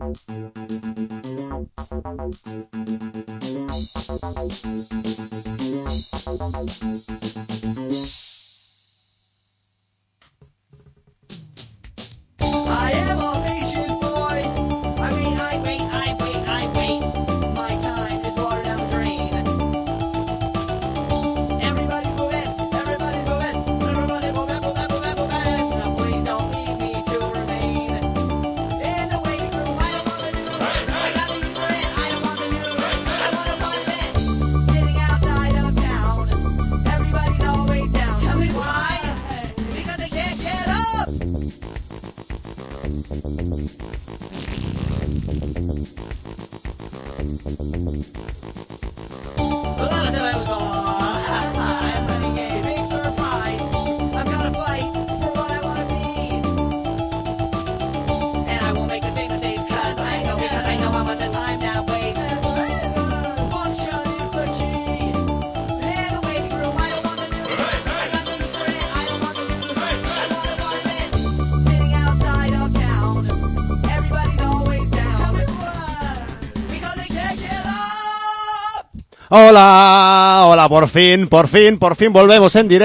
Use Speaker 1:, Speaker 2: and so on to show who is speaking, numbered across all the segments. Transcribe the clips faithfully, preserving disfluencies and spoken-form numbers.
Speaker 1: I am a patient boy. I wait, I wait, I wait, I wait. My time is water down the drain. Everybody moving, everybody moving, everybody moving, moving, moving, moving. Now please don't leave me to remain in the waiting room. I don't want the news. I got the news for it. I don't want the news. I want a part of it. Sitting outside of town. Everybody's always down. Tell me why? Because they can't get up. I'm running a big surprise. I'm gonna fight for what I wanna be. And I won't make the same mistakes cause I know, because I know how much time that wastes. Function is the key. In the waiting room, I don't want the news. I got the news for it. I don't want the news. I want a part of it. Sitting outside of town. Everybody's always down. Because they can't get up.
Speaker 2: Hola, hola, por fin, por fin, por fin volvemos en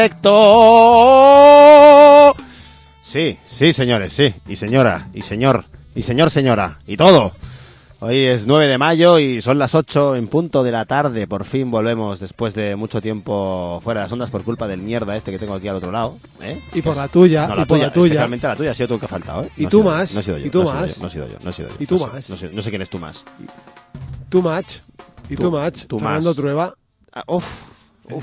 Speaker 2: directo. Sí, sí, señores, sí, y señora, y señor, y señor, señora, y todo. Hoy es nueve de mayo y son las ocho en punto de la tarde. Por fin volvemos después de mucho tiempo fuera de las ondas por culpa del mierda este que tengo aquí al otro lado, ¿eh?
Speaker 3: Y por la tuya,
Speaker 2: No, la
Speaker 3: y por
Speaker 2: tuya,
Speaker 3: la tuya.
Speaker 2: especialmente la tuya, ha sido tú el que ha faltado, ¿eh?
Speaker 3: Y
Speaker 2: No
Speaker 3: tú
Speaker 2: he sido
Speaker 3: más,
Speaker 2: yo, no he sido yo,
Speaker 3: y tú
Speaker 2: no he sido
Speaker 3: más.
Speaker 2: yo, No he sido yo, no he sido yo.
Speaker 3: Y tú
Speaker 2: no sé-
Speaker 3: más.
Speaker 2: No sé, no sé quién es tú más.
Speaker 3: Too much. Y
Speaker 2: Tú-
Speaker 3: too much.
Speaker 2: tú
Speaker 3: Fernando
Speaker 2: más.
Speaker 3: Trueba.
Speaker 2: Ah, uf, uf.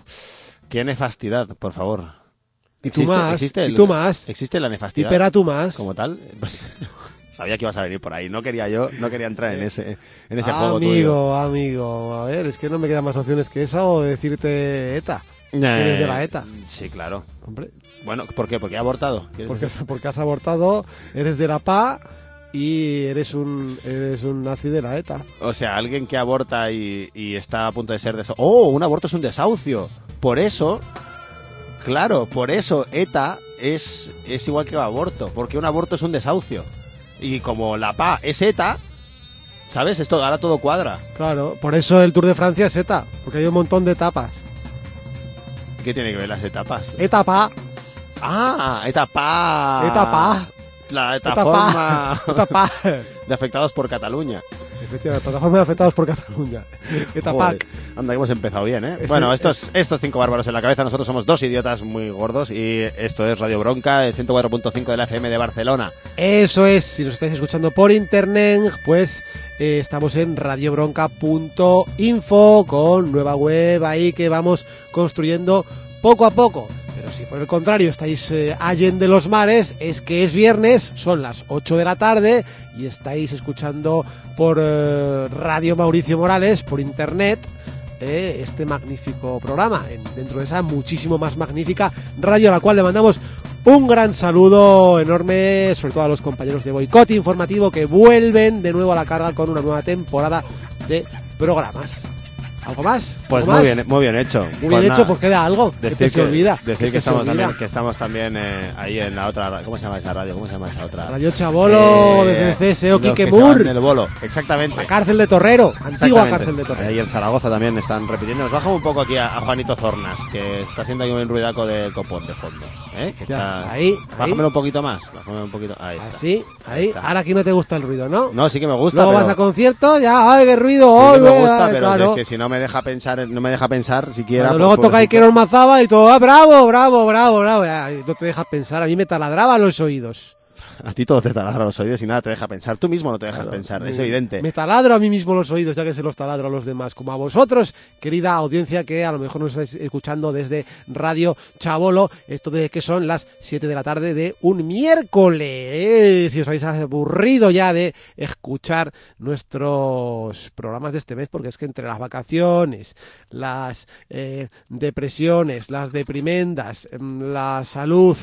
Speaker 2: Qué nefastidad, por favor.
Speaker 3: Y tú
Speaker 2: ¿Existe-
Speaker 3: más.
Speaker 2: existe el-
Speaker 3: Y tú más.
Speaker 2: ¿Existe la
Speaker 3: Y
Speaker 2: nefastidad
Speaker 3: pera tú más.
Speaker 2: como tal? Pues, sabía que ibas a venir por ahí. No quería yo, no quería entrar en ese, en ese
Speaker 3: amigo,
Speaker 2: juego tuyo.
Speaker 3: amigo. A ver, es que no me quedan más opciones que esa o decirte ETA.
Speaker 2: Eh,
Speaker 3: Eres de la ETA.
Speaker 2: Sí, claro.
Speaker 3: Hombre,
Speaker 2: Bueno, ¿por qué? Porque he abortado. ¿Quieres
Speaker 3: porque,
Speaker 2: decir?
Speaker 3: has- porque has abortado, eres de la P A y eres un eres un nazi de la ETA.
Speaker 2: O sea, alguien que aborta y, y está a punto de ser desahucio. ¡Oh! Un aborto es un desahucio. Por eso, claro, por eso ETA es, es igual que el aborto. Porque un aborto es un desahucio. Y como la P A es ETA, ¿sabes? Esto, ahora todo cuadra.
Speaker 3: Claro, por eso el Tour de Francia es ETA, porque hay un montón de etapas.
Speaker 2: ¿Qué tiene que ver las etapas?
Speaker 3: Etapa,
Speaker 2: Ah, etapa.
Speaker 3: etapa,
Speaker 2: La
Speaker 3: etapa,
Speaker 2: plataforma
Speaker 3: etapa.
Speaker 2: de afectados por Cataluña.
Speaker 3: Efectivamente, plataforma de afectados por Cataluña. Etapa.
Speaker 2: Joder, anda, que hemos empezado bien, ¿eh?
Speaker 3: Es
Speaker 2: bueno,
Speaker 3: el-
Speaker 2: estos, estos cinco bárbaros en la cabeza, nosotros somos dos idiotas muy gordos y esto es Radio Bronca, el ciento cuatro punto cinco de la F M de Barcelona.
Speaker 3: Eso es, si nos estáis escuchando por internet, pues eh, estamos en radiobronca punto info con nueva web ahí que vamos construyendo poco a poco. Pero si por el contrario estáis eh, allende los mares, es que es viernes, son las ocho de la tarde y estáis escuchando por eh, Radio Mauricio Morales, por internet, eh, este magnífico programa, en- dentro de esa muchísimo más magnífica radio a la cual le mandamos un gran saludo enorme, sobre todo a los compañeros de Boicot Informativo que vuelven de nuevo a la carga con una nueva temporada de programas. ¿Algo más?
Speaker 2: Pues
Speaker 3: ¿Algo
Speaker 2: muy
Speaker 3: más?
Speaker 2: bien, muy bien hecho.
Speaker 3: Muy
Speaker 2: Pues
Speaker 3: bien hecho,
Speaker 2: nada,
Speaker 3: pues queda algo. Que
Speaker 2: decir
Speaker 3: te se
Speaker 2: que-
Speaker 3: olvida.
Speaker 2: Decir que,
Speaker 3: te se
Speaker 2: estamos
Speaker 3: olvida.
Speaker 2: también, que estamos también eh, ahí en la otra, ra- ¿cómo se llama esa radio? ¿Cómo se llama esa otra?
Speaker 3: Radio Chabolo,
Speaker 2: Eh,
Speaker 3: desde el C S O,
Speaker 2: los que
Speaker 3: Quique
Speaker 2: se van
Speaker 3: Mur,
Speaker 2: del bolo, exactamente.
Speaker 3: la cárcel de Torrero, antigua
Speaker 2: Exactamente.
Speaker 3: cárcel de Torrero.
Speaker 2: Ahí en Zaragoza también están repitiendo. Nos bajamos un poco aquí a, a Juanito Zornas, que está haciendo ahí un ruidaco de copón de fondo. ¿eh? Que
Speaker 3: Ya,
Speaker 2: está...
Speaker 3: ahí, ahí.
Speaker 2: Bájamelo un poquito más. Bájamelo un poquito. Ahí está.
Speaker 3: Así, ahí.
Speaker 2: está.
Speaker 3: Ahora aquí no te gusta el ruido, ¿no?
Speaker 2: No, sí que me gusta,
Speaker 3: Luego
Speaker 2: pero...
Speaker 3: vas a concierto, ya, ay, qué ruido,
Speaker 2: sí que
Speaker 3: ay,
Speaker 2: me
Speaker 3: ay,
Speaker 2: gusta,
Speaker 3: ay,
Speaker 2: pero
Speaker 3: claro.
Speaker 2: es que si no me deja pensar, no me deja pensar siquiera.
Speaker 3: Claro,
Speaker 2: pues,
Speaker 3: luego toca
Speaker 2: pobrecito.
Speaker 3: Iker Mazaba y todo, ah, bravo, bravo, bravo, bravo. Ya, no te dejas pensar, a mí me taladraban los oídos.
Speaker 2: A ti todo te taladra los oídos y nada te deja pensar. Tú mismo no te dejas
Speaker 3: Claro,
Speaker 2: pensar,
Speaker 3: me-
Speaker 2: es evidente.
Speaker 3: Me taladro a mí mismo los oídos, ya que se los taladro a los demás. Como a vosotros, querida audiencia, que a lo mejor nos estáis escuchando desde Radio Chabolo. Esto de que son las siete de la tarde de un miércoles. Si os habéis aburrido ya de escuchar nuestros programas de este mes, porque es que entre las vacaciones, las eh, depresiones, las deprimendas, em, la salud...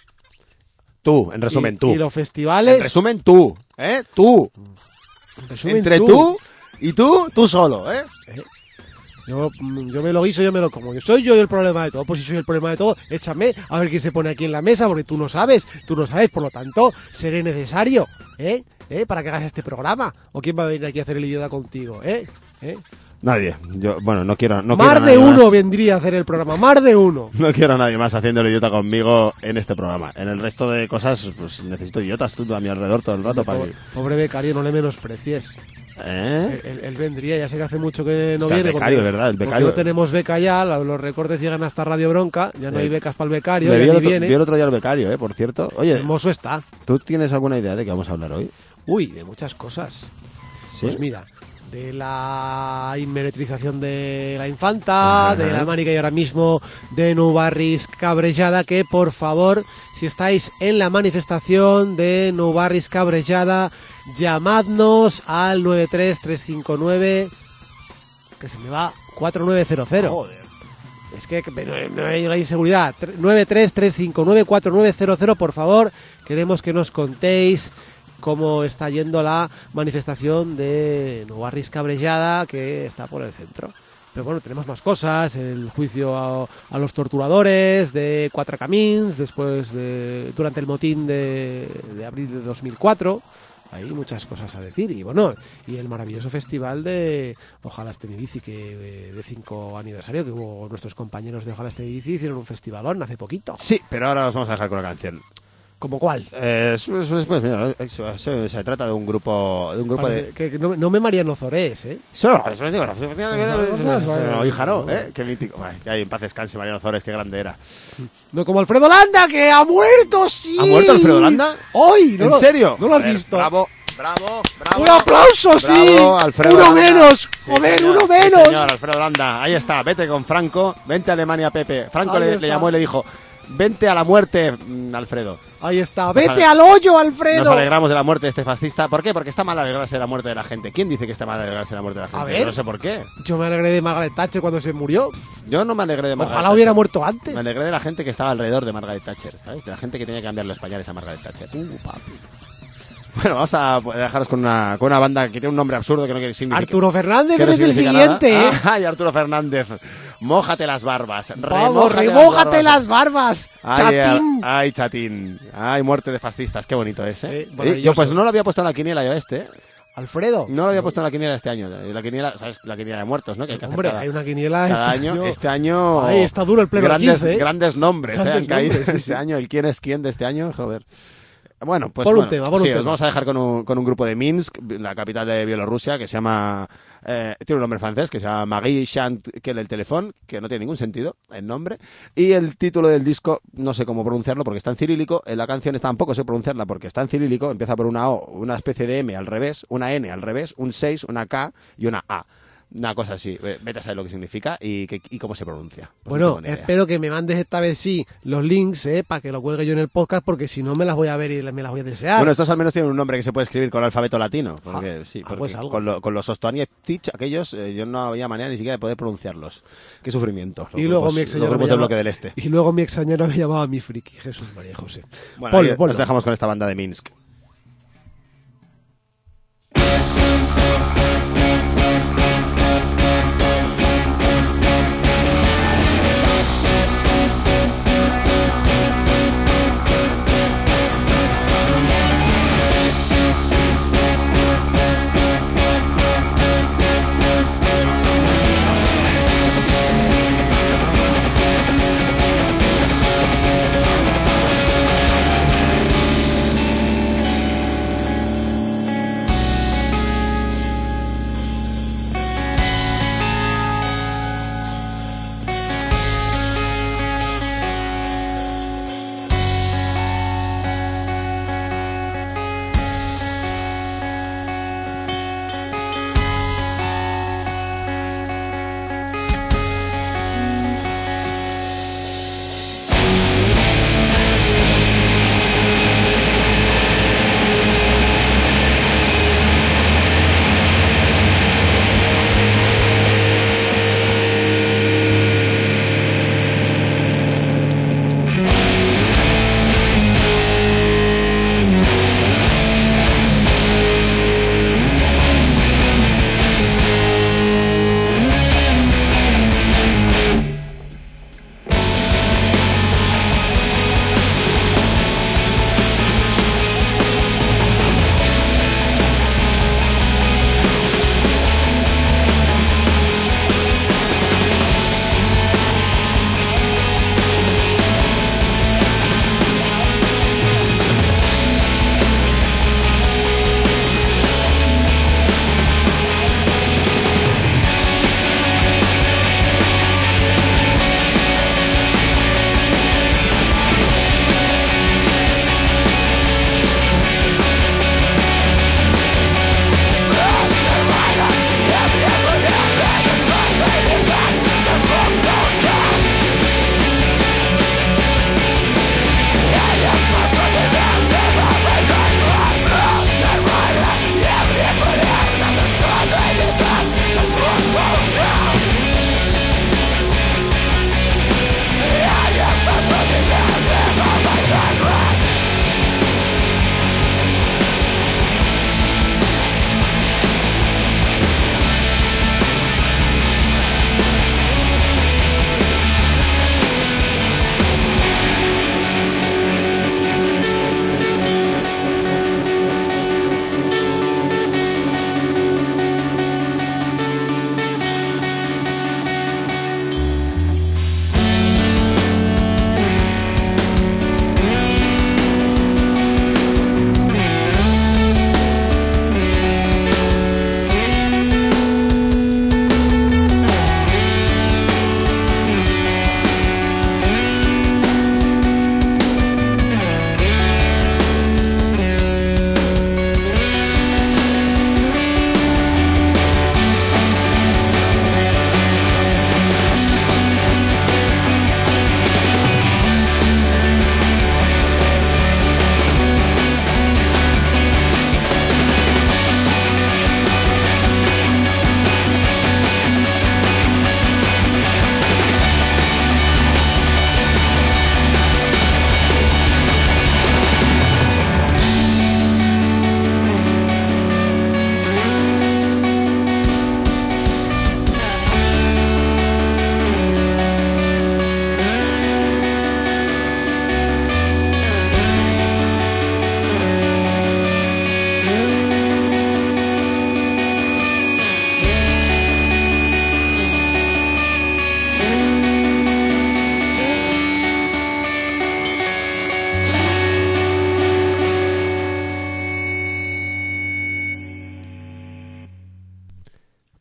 Speaker 2: Tú, en resumen,
Speaker 3: y,
Speaker 2: tú.
Speaker 3: y los festivales...
Speaker 2: En resumen, tú, ¿eh? Tú.
Speaker 3: en resumen,
Speaker 2: Entre tú. y tú, tú solo, ¿eh?
Speaker 3: Yo, yo me lo guiso, yo me lo como. Yo soy yo el problema de todo. Pues si soy el problema de todo, échame a ver quién se pone aquí en la mesa, porque tú no sabes, tú no sabes, por lo tanto, seré necesario, ¿eh? ¿Eh? Para que hagas este programa. ¿O quién va a venir aquí a hacer el idiota contigo, eh? ¿Eh?
Speaker 2: Nadie. Yo, bueno, no quiero. No
Speaker 3: Más
Speaker 2: quiero a
Speaker 3: de
Speaker 2: nadie
Speaker 3: uno
Speaker 2: más.
Speaker 3: vendría a hacer el programa, más de uno.
Speaker 2: No quiero a nadie más haciendo el idiota conmigo en este programa. En el resto de cosas, pues necesito idiotas tú a mi alrededor todo el rato para
Speaker 3: Pobre,
Speaker 2: que.
Speaker 3: pobre becario, no le menosprecies.
Speaker 2: ¿Eh?
Speaker 3: Él, él vendría, ya sé que hace mucho que no
Speaker 2: Hostia, el
Speaker 3: viene.
Speaker 2: becario,
Speaker 3: porque-
Speaker 2: ¿verdad? El
Speaker 3: porque
Speaker 2: becario.
Speaker 3: no tenemos beca ya, la- los recortes llegan hasta Radio Bronca, ya no
Speaker 2: Eh,
Speaker 3: hay becas para el becario,
Speaker 2: Me
Speaker 3: ya
Speaker 2: vi el,
Speaker 3: ni
Speaker 2: otro,
Speaker 3: viene.
Speaker 2: vi el otro día al becario, ¿eh? Por cierto. Oye,
Speaker 3: Hermoso está.
Speaker 2: ¿tú tienes alguna idea de qué vamos a hablar hoy?
Speaker 3: Uy, de muchas cosas.
Speaker 2: ¿Sí?
Speaker 3: Pues mira, de la inmeretrización de la infanta,
Speaker 2: Ajá.
Speaker 3: de la manica y ahora mismo de Nubarris Cabrellada, que por favor, si estáis en la manifestación de Nubarris Cabrellada, llamadnos al nueve tres tres cinco nueve, que se me va, cuatro nueve cero cero.
Speaker 2: Joder.
Speaker 3: Es que me- no, no hay la inseguridad. Tre- nueve tres tres cinco nueve cuatro nueve cero cero, por favor. Queremos que nos contéis cómo está yendo la manifestación de Nubarris Cabrellada, que está por el centro. Pero bueno, tenemos más cosas, el juicio a, a los torturadores de Cuatro Camins, después de durante el motín de, de abril de dos mil cuatro. Hay muchas cosas a decir. Y bueno, y el maravilloso festival de Ojalá esté mi bici, que eh, de cinco aniversario, que hubo nuestros compañeros de Ojalá esté mi bici, hicieron un festivalón hace poquito.
Speaker 2: Sí, pero ahora os vamos a dejar con la canción.
Speaker 3: ¿Como cuál?
Speaker 2: Eh, eso- eso es, pues, mira, eso- eso- se trata de un grupo, de un grupo
Speaker 3: Parece
Speaker 2: de.
Speaker 3: que, que no, no me Mariano Zorés, ¿eh?
Speaker 2: Solo, eso es, digo, no, hija, no, ¿eh? Qué mítico. Ay, que hay en paz descanse, Mariano Zores, qué grande era.
Speaker 3: No como Alfredo Landa, que ha muerto, sí.
Speaker 2: ¿Ha muerto Alfredo Landa?
Speaker 3: ¡Hoy! ¿No
Speaker 2: ¿En
Speaker 3: lo-
Speaker 2: serio?
Speaker 3: ¿No lo has
Speaker 2: Joder,
Speaker 3: visto?
Speaker 2: Bravo, bravo, bravo.
Speaker 3: ¡Un aplauso, sí!
Speaker 2: Bravo, Alfredo
Speaker 3: ¡Uno
Speaker 2: Landa.
Speaker 3: menos!
Speaker 2: Sí,
Speaker 3: ¡Joder,
Speaker 2: señor,
Speaker 3: uno
Speaker 2: sí,
Speaker 3: menos!
Speaker 2: señor, Alfredo Landa, ahí está, vete con Franco, vente a Alemania, Pepe. Franco
Speaker 3: Ahí
Speaker 2: le,
Speaker 3: está.
Speaker 2: le llamó y le dijo, vente a la muerte, mm, Alfredo.
Speaker 3: Ahí está.
Speaker 2: Nos
Speaker 3: ¡Vete
Speaker 2: ale-
Speaker 3: al hoyo,
Speaker 2: Nos
Speaker 3: Alfredo!
Speaker 2: alegramos de la muerte de este fascista. ¿Por qué? Porque está mal alegrarse de la muerte de la gente. ¿Quién dice que está mal alegrarse de la muerte de la gente?
Speaker 3: A ver.
Speaker 2: Yo no sé por qué.
Speaker 3: Yo me alegré de Margaret Thatcher cuando se murió.
Speaker 2: Yo no me alegré de Margaret
Speaker 3: Ojalá
Speaker 2: Thatcher.
Speaker 3: hubiera muerto antes.
Speaker 2: Me alegré de la gente que estaba alrededor de Margaret Thatcher, ¿sabes? De la gente que tenía que cambiar los pañales a Margaret Thatcher. Uh, papi. Bueno, vamos a dejaros con una, con una banda que tiene un nombre absurdo que no quiere significar.
Speaker 3: Arturo Fernández,
Speaker 2: que no
Speaker 3: eres el
Speaker 2: significa
Speaker 3: siguiente,
Speaker 2: nada.
Speaker 3: ¿eh?
Speaker 2: Ay, Arturo Fernández. Mójate las barbas.
Speaker 3: Vamos,
Speaker 2: remójate
Speaker 3: remójate las barbas,
Speaker 2: Ay,
Speaker 3: chatín.
Speaker 2: Ay, ay, chatín. Ay, muerte de fascistas. Qué bonito es, ¿eh?
Speaker 3: Sí,
Speaker 2: Eh, yo
Speaker 3: maravilloso.
Speaker 2: pues no lo había puesto en la quiniela yo este, ¿eh?
Speaker 3: Alfredo.
Speaker 2: No lo había puesto en la quiniela este año. La quiniela, ¿sabes? La quiniela de muertos, ¿no? Que hay que hacer
Speaker 3: Hombre,
Speaker 2: cada-
Speaker 3: hay una quiniela
Speaker 2: cada
Speaker 3: este
Speaker 2: año, este año.
Speaker 3: Ay, está duro el pleno
Speaker 2: grandes,
Speaker 3: quince, ¿eh?
Speaker 2: grandes nombres, ¿eh?
Speaker 3: Grandes
Speaker 2: Han caído
Speaker 3: nombres, sí,
Speaker 2: este
Speaker 3: sí.
Speaker 2: año. El quién es quién de este año, joder. Bueno, pues
Speaker 3: Pon un
Speaker 2: bueno,
Speaker 3: tema, pon un
Speaker 2: sí, os
Speaker 3: tema.
Speaker 2: vamos a dejar con un, con un grupo de Minsk, la capital de Bielorrusia, que se llama, eh, tiene un nombre francés, que se llama Marie Chant Kel el Telefón, que no tiene ningún sentido el nombre, y el título del disco, no sé cómo pronunciarlo porque está en cirílico, en la canción tampoco sé pronunciarla porque está en cirílico, empieza por una O, una especie de M al revés, una N al revés, un seis, una K y una A. Una cosa así, eh, vete a saber lo que significa y, que- y cómo se pronuncia. Pues no
Speaker 3: Bueno,
Speaker 2: tengo ni idea.
Speaker 3: espero que me mandes esta vez sí los links, ¿eh? Para que lo cuelgue yo en el podcast, porque si no me las voy a ver y me las voy a desear.
Speaker 2: Bueno, estos al menos tienen un nombre que se puede escribir con el alfabeto latino. Porque,
Speaker 3: Ah,
Speaker 2: sí,
Speaker 3: ah,
Speaker 2: porque
Speaker 3: pues algo.
Speaker 2: con, lo- con los Ostoanietich, aquellos, eh, yo no había manera ni siquiera de poder pronunciarlos. Qué sufrimiento. Los
Speaker 3: y luego
Speaker 2: grupos-
Speaker 3: mi
Speaker 2: los
Speaker 3: ex señora me
Speaker 2: grupos del
Speaker 3: llamaba,
Speaker 2: bloque del Este.
Speaker 3: y luego mi ex señora me llamaba mi friki, Jesús María José.
Speaker 2: Bueno,
Speaker 3: Ponlo,
Speaker 2: ahí
Speaker 3: ponlo.
Speaker 2: nos dejamos con esta banda de Minsk.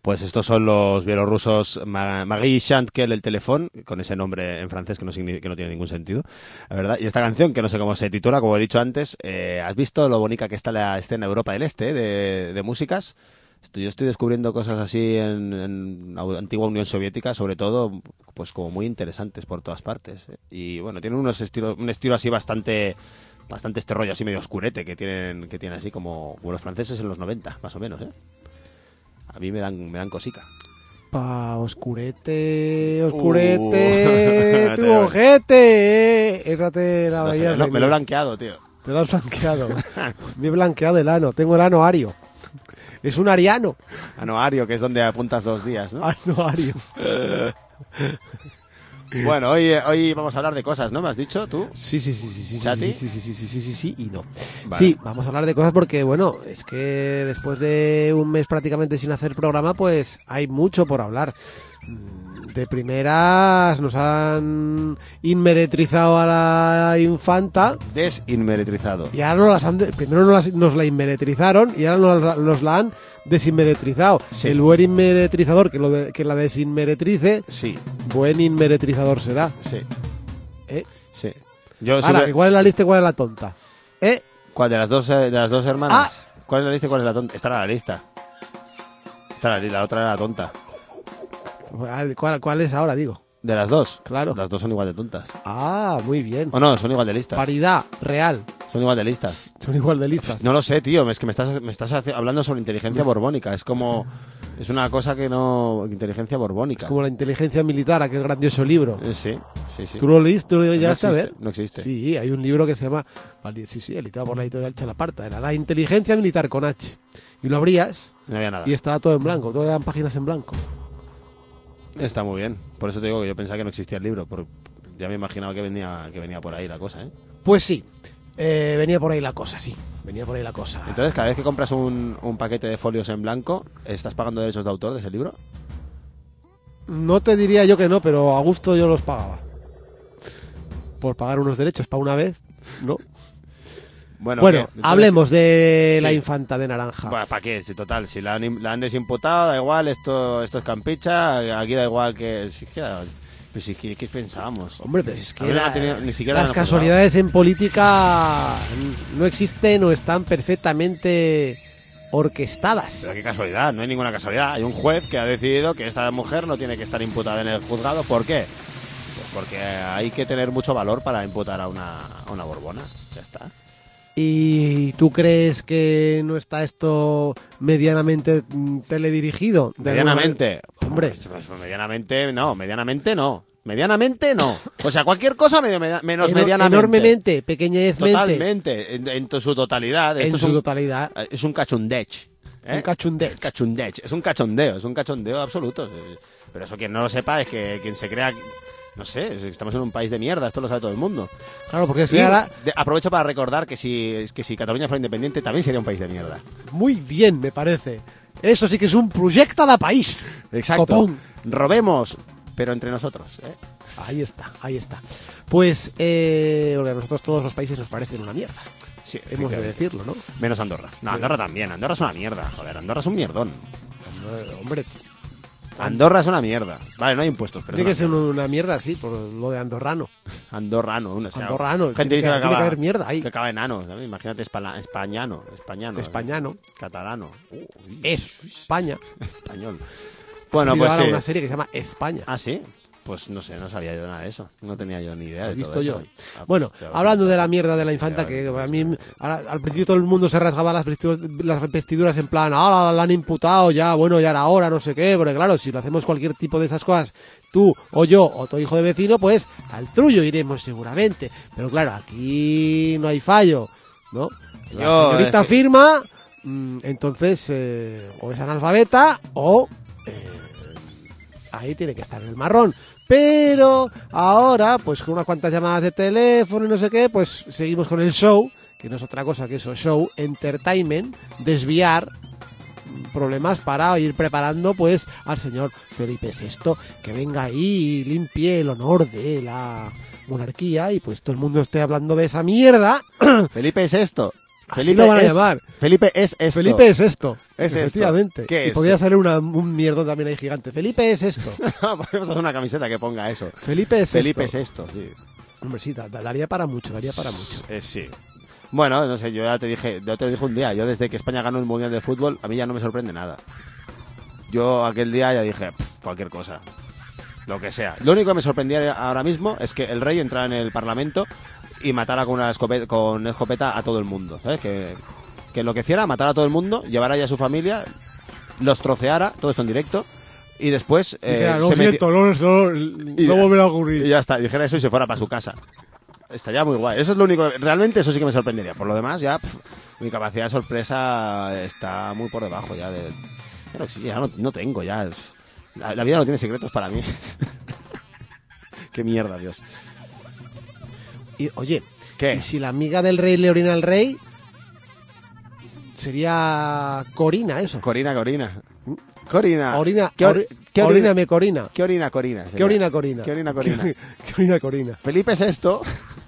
Speaker 2: Pues estos son los bielorrusos Ma- Marie Chantkel el teléfono, con ese nombre en francés que no, signi- que no tiene ningún sentido, la verdad. Y esta canción, que no sé cómo se titula, como he dicho antes, eh, ¿has visto lo bonita que está la escena Europa del Este de, de músicas? Estoy- yo estoy descubriendo cosas así en, en la antigua Unión Soviética, sobre todo, pues como muy interesantes por todas partes. ¿eh? Y bueno, tienen unos estilos, un estilo así bastante, bastante este rollo así medio oscurete que tienen, que tienen así como, como los franceses en los noventa, más o menos, ¿eh? A mí me dan, me dan cosica.
Speaker 3: Pa, oscurete, oscurete,
Speaker 2: Uh.
Speaker 3: tu ojete. Esa te la
Speaker 2: No sé,
Speaker 3: veías
Speaker 2: me, lo, me
Speaker 3: venir.
Speaker 2: lo he blanqueado, tío.
Speaker 3: Te lo has blanqueado. Me he blanqueado el ano. Tengo el ano ario. Es un ariano.
Speaker 2: Anuario, que es donde apuntas los días, ¿no?
Speaker 3: Ano ario.
Speaker 2: Bueno, hoy, hoy vamos a hablar de cosas, ¿no? ¿Me has dicho tú?
Speaker 3: Sí, sí, sí, sí, sí, sí,
Speaker 2: ¿Chati?
Speaker 3: sí, sí, sí, sí, sí, sí, sí, y no.
Speaker 2: Vale.
Speaker 3: Sí, vamos a hablar de cosas porque, bueno, es que después de un mes prácticamente sin hacer programa, pues hay mucho por hablar. Mm, De primeras nos han inmeretrizado a la infanta
Speaker 2: Desinmeretrizado.
Speaker 3: y ahora nos las han de- primero nos, las- nos la inmeretrizaron y ahora nos, la- nos la han desinmeretrizado.
Speaker 2: Sí.
Speaker 3: El buen inmeretrizador que, lo de- que la desinmeretrice,
Speaker 2: Sí,
Speaker 3: buen inmeretrizador será.
Speaker 2: sí,
Speaker 3: ¿Eh?
Speaker 2: sí. Yo
Speaker 3: Ahora,
Speaker 2: sube-
Speaker 3: ¿cuál es la lista y cuál es la tonta? ¿Eh?
Speaker 2: ¿Cuál de las dos, eh, de las dos hermanas? ¿Cuál es la lista y cuál es la tonta? Esta era la lista. Esta era la, la otra era la tonta.
Speaker 3: ¿Cuál, cuál es ahora, digo?
Speaker 2: ¿De las dos?
Speaker 3: Claro.
Speaker 2: Las dos son igual de tontas.
Speaker 3: Ah, muy bien.
Speaker 2: ¿O no? Son igual de listas.
Speaker 3: Paridad real.
Speaker 2: Son igual de listas.
Speaker 3: Son igual de listas.
Speaker 2: No lo sé, tío. Es que me estás, me estás hace- hablando sobre inteligencia borbónica. Es como... Es una cosa que no... Inteligencia borbónica.
Speaker 3: Como la inteligencia militar, aquel grandioso libro.
Speaker 2: Eh, Sí, sí, sí.
Speaker 3: ¿Tú lo leíste? ¿Tú lo
Speaker 2: No
Speaker 3: llegaste a
Speaker 2: existe,
Speaker 3: ver?
Speaker 2: no existe.
Speaker 3: Sí, hay un libro que se llama... vale, Sí, sí, editado por la editorial Chalaparta. Era La inteligencia militar con H. Y lo abrías
Speaker 2: No había nada.
Speaker 3: y estaba todo en blanco. Todo eran páginas en blanco.
Speaker 2: Está muy bien. Por eso te digo que yo pensaba que no existía el libro. Por... Ya me imaginaba que venía, que venía por ahí la cosa, ¿eh?
Speaker 3: Pues sí. Eh, venía por ahí la cosa, sí. Venía por ahí la cosa.
Speaker 2: Entonces, cada vez que compras un, un paquete de folios en blanco, ¿estás pagando derechos de autor de ese libro?
Speaker 3: No te diría yo que no, pero a gusto yo los pagaba. Por pagar unos derechos para una vez, ¿no?
Speaker 2: Bueno,
Speaker 3: Bueno,
Speaker 2: ¿qué? Entonces-
Speaker 3: hablemos de
Speaker 2: Sí.
Speaker 3: la infanta de naranja.
Speaker 2: Bueno, ¿para qué? Si total, si la han, im- la han desimputado, da igual, esto, esto es campicha, aquí da igual que... Si es que, pues si es que, ¿qué pensábamos?
Speaker 3: Hombre, pero es
Speaker 2: A
Speaker 3: que
Speaker 2: mí no
Speaker 3: la-
Speaker 2: ha tenido- ni siquiera
Speaker 3: las
Speaker 2: la han
Speaker 3: casualidades en política no existen o están perfectamente orquestadas.
Speaker 2: Pero qué casualidad, no hay ninguna casualidad. Hay un juez que ha decidido que esta mujer no tiene que estar imputada en el juzgado. ¿Por qué? Pues porque hay que tener mucho valor para imputar a una, a una borbona. Ya está.
Speaker 3: ¿Y tú crees que no está esto medianamente mm, teledirigido? De
Speaker 2: Medianamente.
Speaker 3: alguna- Hombre,
Speaker 2: Pues, pues, medianamente no, medianamente no. Medianamente no. O sea, cualquier cosa medio, media- menos
Speaker 3: eno-
Speaker 2: medianamente.
Speaker 3: enormemente, pequeñezmente,
Speaker 2: Totalmente. En, en to- su totalidad.
Speaker 3: en
Speaker 2: Esto es
Speaker 3: su
Speaker 2: un,
Speaker 3: totalidad.
Speaker 2: Es un cachundech. ¿eh?
Speaker 3: Un cachundech.
Speaker 2: Cachundech. Es un cachondeo, es un cachondeo absoluto. Pero eso quien no lo sepa es que quien se crea... No sé, es que estamos en un país de mierda, esto lo sabe todo el mundo.
Speaker 3: Claro, porque si
Speaker 2: Y
Speaker 3: ahora...
Speaker 2: de- aprovecho para recordar que si, que si Cataluña fuera independiente también sería un país de mierda.
Speaker 3: Muy bien, me parece. Eso sí que es un proyecto de país.
Speaker 2: Exacto.
Speaker 3: Copón.
Speaker 2: Robemos, pero entre nosotros. ¿eh?
Speaker 3: Ahí está, ahí está. Pues, eh, porque a nosotros todos los países nos parecen una mierda.
Speaker 2: Sí,
Speaker 3: Hemos de
Speaker 2: efectivamente.
Speaker 3: decirlo, ¿no?
Speaker 2: Menos Andorra. No, Andorra también. Andorra es una mierda. Joder, Andorra es un mierdón.
Speaker 3: Hombre,
Speaker 2: Andorra es una mierda. Vale, no hay impuestos, pero
Speaker 3: tiene que
Speaker 2: es
Speaker 3: ser
Speaker 2: una
Speaker 3: una mierda, sí, por lo de andorrano.
Speaker 2: mierda. Andorrano. O sea,
Speaker 3: Andorrano,
Speaker 2: Gente
Speaker 3: tiene
Speaker 2: dice
Speaker 3: que-
Speaker 2: que,
Speaker 3: tiene
Speaker 2: acaba,
Speaker 3: que haber mierda ahí.
Speaker 2: Que acaba en ano. ¿sabes? Imagínate espala- españano. Españano.
Speaker 3: Españano.
Speaker 2: Catalano. Uh, uy,
Speaker 3: España.
Speaker 2: español.
Speaker 3: Ha
Speaker 2: Bueno,
Speaker 3: salido
Speaker 2: pues
Speaker 3: ahora
Speaker 2: sí.
Speaker 3: una serie que se llama España.
Speaker 2: Ah, sí. Pues no sé, no sabía yo nada de eso. No tenía yo ni idea
Speaker 3: Lo
Speaker 2: de
Speaker 3: he visto
Speaker 2: todo
Speaker 3: yo
Speaker 2: eso.
Speaker 3: hoy.
Speaker 2: Ah,
Speaker 3: Bueno,
Speaker 2: pues, ya
Speaker 3: hablando
Speaker 2: ves.
Speaker 3: de la mierda de la infanta,
Speaker 2: Ya
Speaker 3: que
Speaker 2: ves,
Speaker 3: a mí
Speaker 2: ya
Speaker 3: ahora, al principio todo el mundo se rasgaba las vestiduras, las vestiduras en plan, ah, la han imputado ya, bueno, ya era hora, no sé qué, porque claro, si lo hacemos cualquier tipo de esas cosas, tú o yo o tu hijo de vecino, pues al trullo iremos seguramente. Pero claro, aquí no hay fallo, ¿no? La
Speaker 2: Yo,
Speaker 3: señorita
Speaker 2: es que-
Speaker 3: firma, mm, entonces eh, o es analfabeta o eh, ahí tiene que estar el marrón. Pero ahora, pues con unas cuantas llamadas de teléfono y no sé qué, pues seguimos con el show, que no es otra cosa que eso, show, entertainment, desviar problemas para ir preparando pues al señor Felipe sexto, que venga ahí y limpie el honor de la monarquía y pues todo el mundo esté hablando de esa mierda.
Speaker 2: Felipe es esto.
Speaker 3: Así lo van a
Speaker 2: es,
Speaker 3: llamar.
Speaker 2: Felipe es esto.
Speaker 3: Felipe es esto.
Speaker 2: Es esto.
Speaker 3: Efectivamente.
Speaker 2: ¿Qué
Speaker 3: y
Speaker 2: es
Speaker 3: podría
Speaker 2: esto?
Speaker 3: salir una, un mierdón también ahí gigante. Felipe es esto.
Speaker 2: Podemos hacer una camiseta que ponga eso.
Speaker 3: Felipe es
Speaker 2: Felipe
Speaker 3: esto.
Speaker 2: es esto, sí.
Speaker 3: Hombre, sí, da- daría para mucho, daría para mucho.
Speaker 2: Eh, sí. Bueno, no sé, yo ya te dije, yo te lo dije un día, yo desde que España ganó el Mundial de Fútbol, a mí ya no me sorprende nada. Yo aquel día ya dije, "Pff, cualquier cosa, lo que sea". Lo único que me sorprendía ahora mismo es que el rey entrara en el Parlamento y matara con una escopeta, con escopeta a todo el mundo, ¿sabes? Que, que lo que hiciera, matara a todo el mundo, llevara ya a su familia, los troceara, todo esto en directo, y después eh,
Speaker 3: Dijera, lo
Speaker 2: se meti-
Speaker 3: siento, no, no,
Speaker 2: y-
Speaker 3: no volverá a ocurrir.
Speaker 2: y ya está, dijera eso y se fuera para su casa. Estaría muy guay. Eso es lo único. Realmente eso sí que me sorprendería. Por lo demás, ya pff, mi capacidad de sorpresa está muy por debajo ya de. Ya no, existe, ya no, no tengo ya. es- la, la vida no tiene secretos para mí. Qué mierda, Dios.
Speaker 3: Y, oye,
Speaker 2: ¿Qué?
Speaker 3: ¿y si la amiga del rey le orina al rey? Sería Corina eso.
Speaker 2: Corina, Corina. Corina.
Speaker 3: Orina,
Speaker 2: ¿Qué, or-
Speaker 3: ori-
Speaker 2: qué orina?
Speaker 3: oríname, Corina.
Speaker 2: ¿Qué orina, Corina?
Speaker 3: ¿Qué orina, Corina?
Speaker 2: ¿Qué orina, Corina?
Speaker 3: ¿Qué orina, Corina?
Speaker 2: Felipe es esto.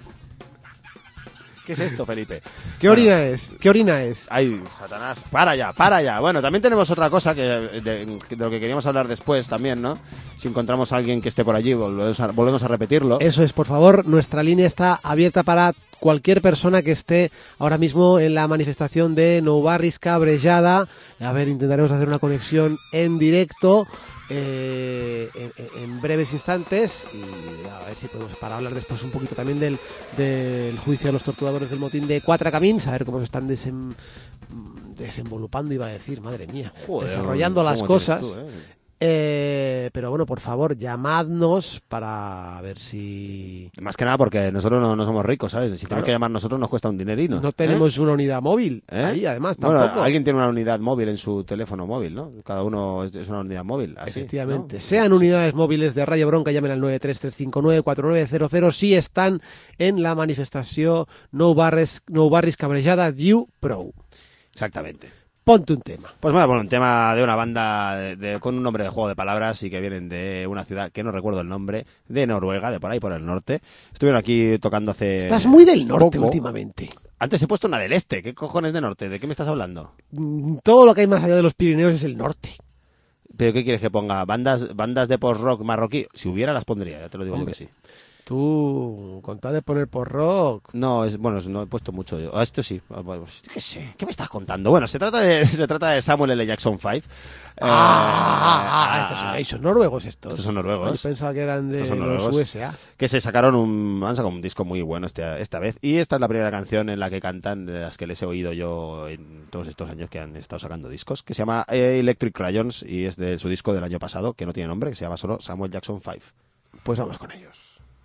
Speaker 2: ¿Qué es esto, Felipe?
Speaker 3: ¿Qué
Speaker 2: Bueno,
Speaker 3: orina es? ¿Qué orina es?
Speaker 2: Ay, Satanás, para ya, para ya. Bueno, también tenemos otra cosa que de, de lo que queríamos hablar después también, ¿no? Si encontramos a alguien que esté por allí, volvemos a, volvemos a repetirlo.
Speaker 3: Eso es, por favor, nuestra línea está abierta para cualquier persona que esté ahora mismo en la manifestación de Nou Barris Cabrejada. A ver, intentaremos hacer una conexión en directo eh, en, en breves instantes y a ver si podemos para hablar después un poquito también del, del juicio a los torturadores del motín de Quatre Camins, a ver cómo se están desem, desenvolupando, iba a decir, madre mía,
Speaker 2: Joder,
Speaker 3: desarrollando las
Speaker 2: ¿cómo
Speaker 3: cosas.
Speaker 2: tienes tú, eh?
Speaker 3: Eh, pero bueno, por favor, llamadnos para ver si
Speaker 2: Más que nada porque nosotros no, no somos ricos, ¿sabes? Si
Speaker 3: Claro.
Speaker 2: tenemos que llamar nosotros nos cuesta un dinerino.
Speaker 3: no tenemos una unidad móvil.
Speaker 2: ¿Eh?
Speaker 3: Ahí, además,
Speaker 2: Bueno,
Speaker 3: tampoco.
Speaker 2: alguien tiene una unidad móvil en su teléfono móvil, ¿no? Cada uno es es una unidad móvil. Así,
Speaker 3: Efectivamente.
Speaker 2: ¿no?
Speaker 3: Sean unidades móviles de Radio Bronca, llamen al nueve tres tres cinco nueve cuatro nueve cero cero si están en la manifestación Nou Barris, Nou Barris Cabrejada Diu Pro.
Speaker 2: Exactamente.
Speaker 3: Ponte un tema.
Speaker 2: Pues bueno, bueno, un tema de una banda de- de- con un nombre de juego de palabras y que vienen de una ciudad que no recuerdo el nombre, de Noruega, de por ahí por el norte. Estuvieron aquí tocando hace...
Speaker 3: Estás muy del norte
Speaker 2: poco.
Speaker 3: últimamente.
Speaker 2: Antes he puesto una del este. ¿Qué cojones de norte? ¿De qué me estás hablando?
Speaker 3: Mm, Todo lo que hay más allá de los Pirineos es el norte.
Speaker 2: ¿Pero qué quieres que ponga? ¿Bandas bandas de post-rock marroquí? Si hubiera las pondría, ya te lo digo
Speaker 3: Hombre.
Speaker 2: yo que sí.
Speaker 3: Tú, con tal de poner por rock.
Speaker 2: No, es, bueno, es- no he puesto mucho. yo. A esto sí. Ah, bueno, pues, ¿qué sé? ¿Qué me estás contando? Bueno, se trata de, se trata de Samuel L. Jackson cinco.
Speaker 3: Ah, ah, ah,
Speaker 2: Eh,
Speaker 3: estos son, esos noruegos estos.
Speaker 2: Estos son noruegos.
Speaker 3: Yo pensaba que eran de
Speaker 2: Estos son
Speaker 3: los
Speaker 2: noruegos.
Speaker 3: U S A.
Speaker 2: Que se sacaron un, han sacado un disco muy bueno este, esta vez. Y esta es la primera canción en la que cantan, de las que les he oído yo en todos estos años que han estado sacando discos, que se llama eh, Electric Crayons y es de su disco del año pasado, que no tiene nombre, que se llama solo Samuel Jackson cinco.
Speaker 3: Pues vamos con ellos.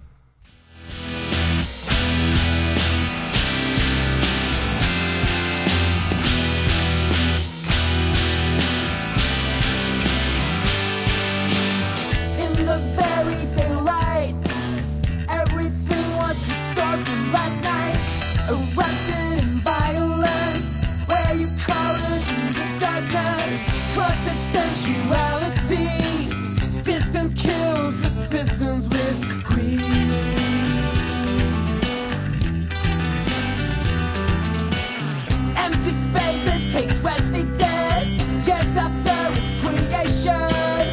Speaker 1: In the very daylight, everything was restored from last night. Erupted in violence, where you colors in the darkness. Trusted sensuality, distance kills resistance with greed. Empty spaces takes residence, yes, after its creation.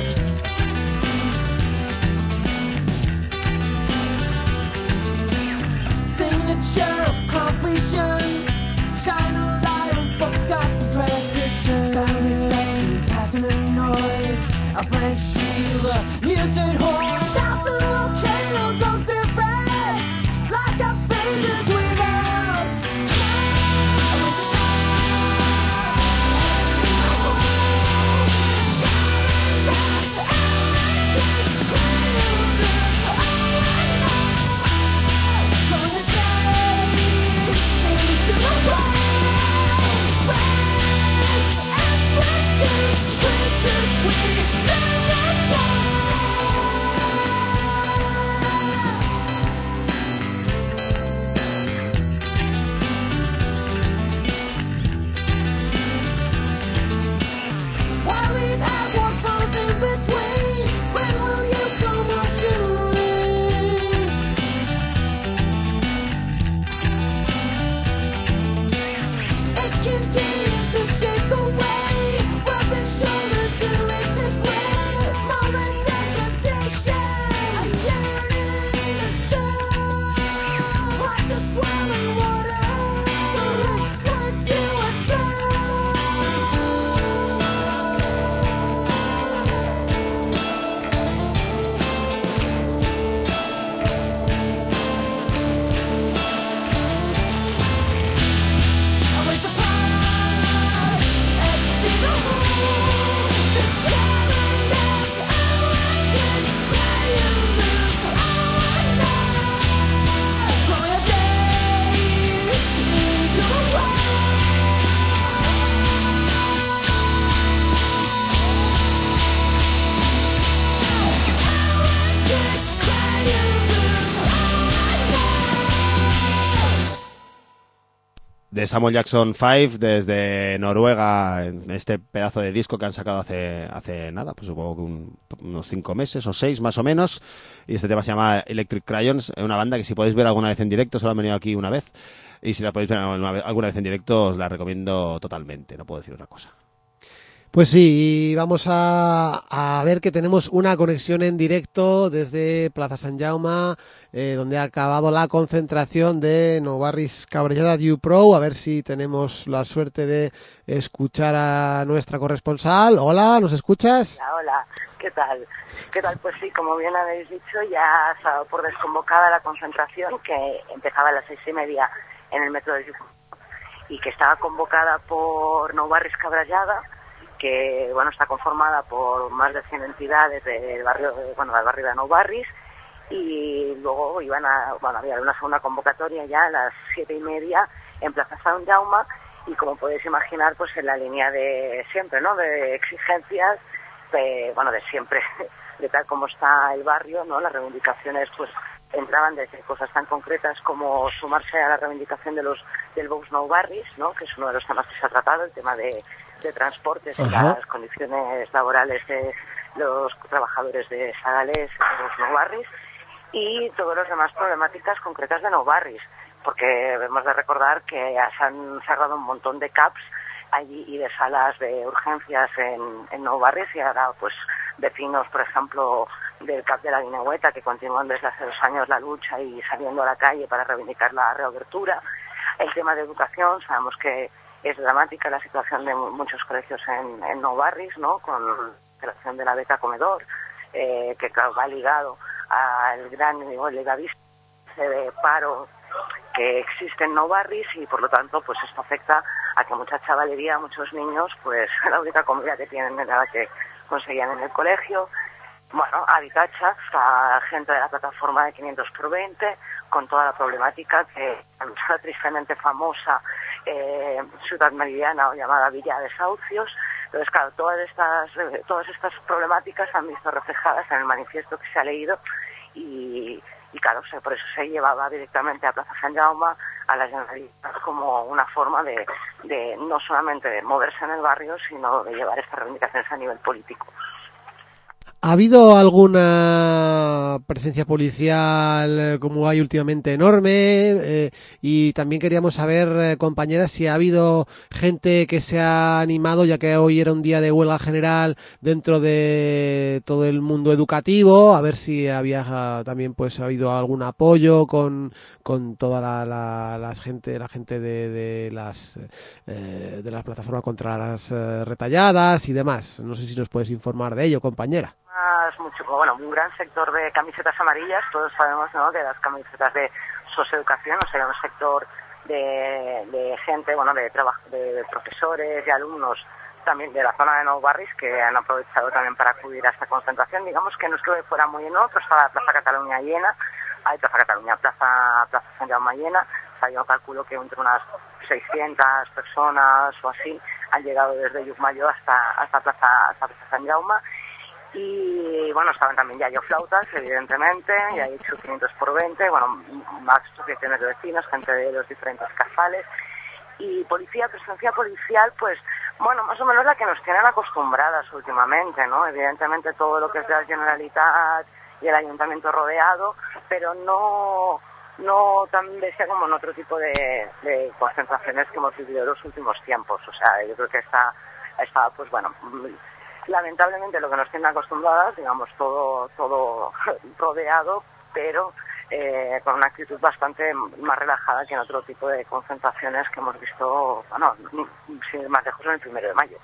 Speaker 1: Signature of completion, shine a light on forgotten tradition. Boundaries back to happening noise, a blank sheet, a mutant horn. Thousand volcanoes of different, like our faces without. Precious, we never time.
Speaker 2: de Samuel Jackson cinco desde Noruega, en este pedazo de disco que han sacado hace hace nada, pues supongo que un, unos cinco meses o seis más o menos, y este tema se llama Electric Crayons, una banda que si podéis ver alguna vez en directo, solo han venido aquí una vez, y si la podéis ver alguna vez, alguna vez en directo os la recomiendo totalmente, no puedo decir otra cosa.
Speaker 3: Pues sí, y vamos a, a ver que tenemos una conexión en directo desde Plaza Sant Jaume, eh, donde ha acabado la concentración de Nou Barris Cabrejada Du Pro. A ver si tenemos la suerte de escuchar a nuestra corresponsal. Hola, ¿nos escuchas?
Speaker 4: Hola, hola, ¿qué tal? ¿Qué tal? Pues sí, como bien habéis dicho, ya ha estado por desconvocada la concentración que empezaba a las seis y media en el metro de Yucatán y que estaba convocada por Nou Barris Cabrejada, que bueno, está conformada por más de cien entidades del barrio, bueno, del barrio de Nou Barris, y luego iban a, bueno, había una segunda convocatoria ya a las siete y media en Plaza Sant Jaume, y como podéis imaginar, pues en la línea de siempre, ¿no?, de exigencias, de, bueno, de siempre, de tal como está el barrio, ¿no?, las reivindicaciones, pues entraban desde cosas tan concretas como sumarse a la reivindicación de los del Vox Nou Barris, ¿no?, que es uno de los temas que se ha tratado, el tema de de transportes y
Speaker 3: Ajá.
Speaker 4: las condiciones laborales de los trabajadores de Sagales, de los Nou Barris, y todas las demás problemáticas concretas de Nou Barris, porque hemos de recordar que se han cerrado un montón de C A Ps allí y de salas de urgencias en, en Nou Barris, y ahora pues vecinos, por ejemplo, del C A P de la Guineueta, que continúan desde hace dos años la lucha y saliendo a la calle para reivindicar la reapertura. El tema de educación, sabemos que es dramática la situación de muchos colegios en, en Nou Barris, ¿no?, con la creación de la beca comedor, eh, que claro, va ligado al gran nivel de paro que existe en Nou Barris, y por lo tanto pues esto afecta a que mucha chavalería, muchos niños, pues la única comida que tienen era la que conseguían en el colegio. Bueno, Habitatge, la gente de la plataforma de quinientos por veinte, con toda la problemática que la tristemente famosa eh, ciudad meridiana o llamada Villa de Desahucios. Entonces, claro, todas estas todas estas problemáticas se han visto reflejadas en el manifiesto que se ha leído, y, y claro, o sea, por eso se llevaba directamente a Plaza Sant Jaume, a la Generalitat, como una forma de, de no solamente de moverse en el barrio, sino de llevar estas reivindicaciones a nivel político.
Speaker 3: ¿Ha habido alguna presencia policial eh, como hay últimamente enorme? Eh, y también queríamos saber, eh, compañeras, si ha habido gente que se ha animado, ya que hoy era un día de huelga general dentro de todo el mundo educativo, a ver si había ah, también pues ha habido algún apoyo con, con toda la, la, la gente, la gente de, de las eh, de las plataformas contra las eh, retalladas y demás. No sé si nos puedes informar de ello, compañera.
Speaker 4: Mucho, bueno, un gran sector de camisetas amarillas, todos sabemos, ¿no?, que las camisetas de socioeducación, o sea, un sector de, de gente, bueno, de trabajo, de profesores y alumnos también de la zona de Nou Barris, que han aprovechado también para acudir a esta concentración. Digamos que no es que fuera muy lleno, pero estaba Plaza Cataluña llena, hay Plaza Cataluña, Plaza, Plaza Sant Jaume llena, o sea, yo calculo que entre unas seiscientas personas o así han llegado desde Llucmajor hasta, hasta Plaza, hasta Plaza Sant Jaume. Y bueno, estaban también ya yo flautas, evidentemente, ya he hecho quinientos por veinte, bueno, más asociaciones de vecinos, gente de los diferentes casales, y policía, presencia policial, pues, bueno, más o menos la que nos tienen acostumbradas últimamente, ¿no? Evidentemente todo lo que es de la Generalitat y el ayuntamiento rodeado, pero no, no tan bestia como en otro tipo de, de concentraciones que hemos vivido en los últimos tiempos. O sea, yo creo que está, está pues bueno, lamentablemente lo que nos tienen acostumbradas, digamos, todo todo rodeado, pero eh, con una actitud bastante más relajada que en otro tipo de concentraciones que hemos visto, bueno, sin ir más lejos, en el primero de mayo.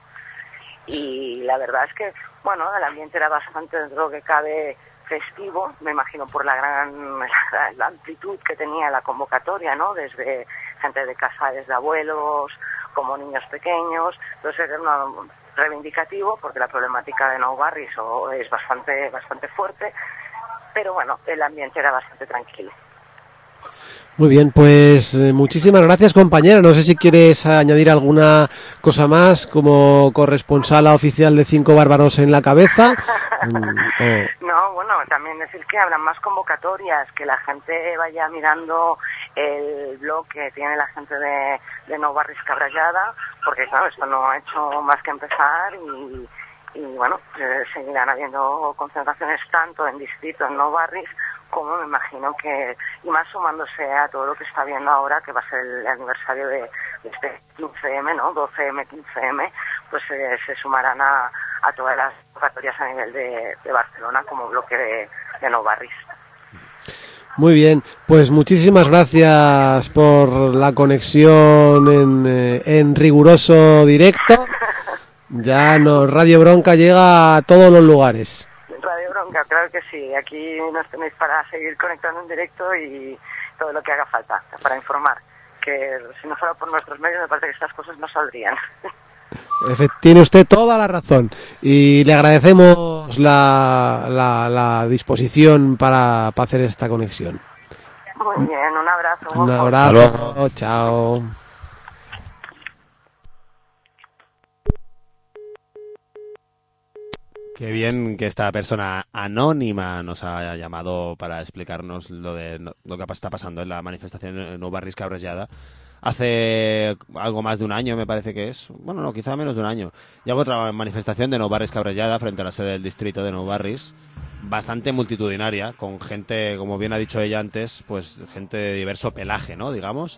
Speaker 4: Y la verdad es que, bueno, el ambiente era bastante, dentro de lo que cabe, festivo, me imagino por la gran la, la amplitud que tenía la convocatoria, ¿no?, desde gente de casa, desde abuelos, como niños pequeños. Entonces era una reivindicativo, porque la problemática de Nou Barris es bastante bastante fuerte, pero bueno, el ambiente era bastante tranquilo.
Speaker 3: Muy bien, pues eh, muchísimas gracias, compañera. No sé si quieres añadir alguna cosa más como corresponsala oficial de Cinco Bárbaros en la Cabeza. mm, o...
Speaker 4: No, bueno, también decir que habrán más convocatorias, que la gente vaya mirando el blog que tiene la gente de, de No Barris Cabrallada, porque claro, esto no ha hecho más que empezar y, y bueno, eh, seguirán habiendo concentraciones tanto en distrito, en No Barris, como me imagino que, y más sumándose a todo lo que está viendo ahora, que va a ser el aniversario de, de este quince eme, ¿no? doce eme, quince eme, pues eh, se sumarán a, a todas las convocatorias a nivel de, de Barcelona como bloque de, de No Barris.
Speaker 3: Muy bien, pues muchísimas gracias por la conexión en, eh, en riguroso directo. Ya nos Radio Bronca llega a todos los lugares.
Speaker 4: Radio Bronca, claro que sí. Aquí nos tenéis para seguir conectando en directo y todo lo que haga falta para informar. Que si no fuera por nuestros medios, me parece que estas cosas no saldrían.
Speaker 3: Tiene usted toda la razón y le agradecemos la, la, la disposición para, para hacer esta conexión.
Speaker 4: Muy bien, un abrazo.
Speaker 3: Un abrazo, chao.
Speaker 2: Qué bien que esta persona anónima nos ha llamado para explicarnos lo de lo que está pasando en la manifestación en No Barris Cabrallada. Hace algo más de un año, me parece que es. Bueno, no, quizá menos de un año. Ya hubo otra manifestación de No Barris Cabrallada frente a la sede del distrito de No Barris, bastante multitudinaria, con gente, como bien ha dicho ella antes, pues gente de diverso pelaje, ¿no? Digamos.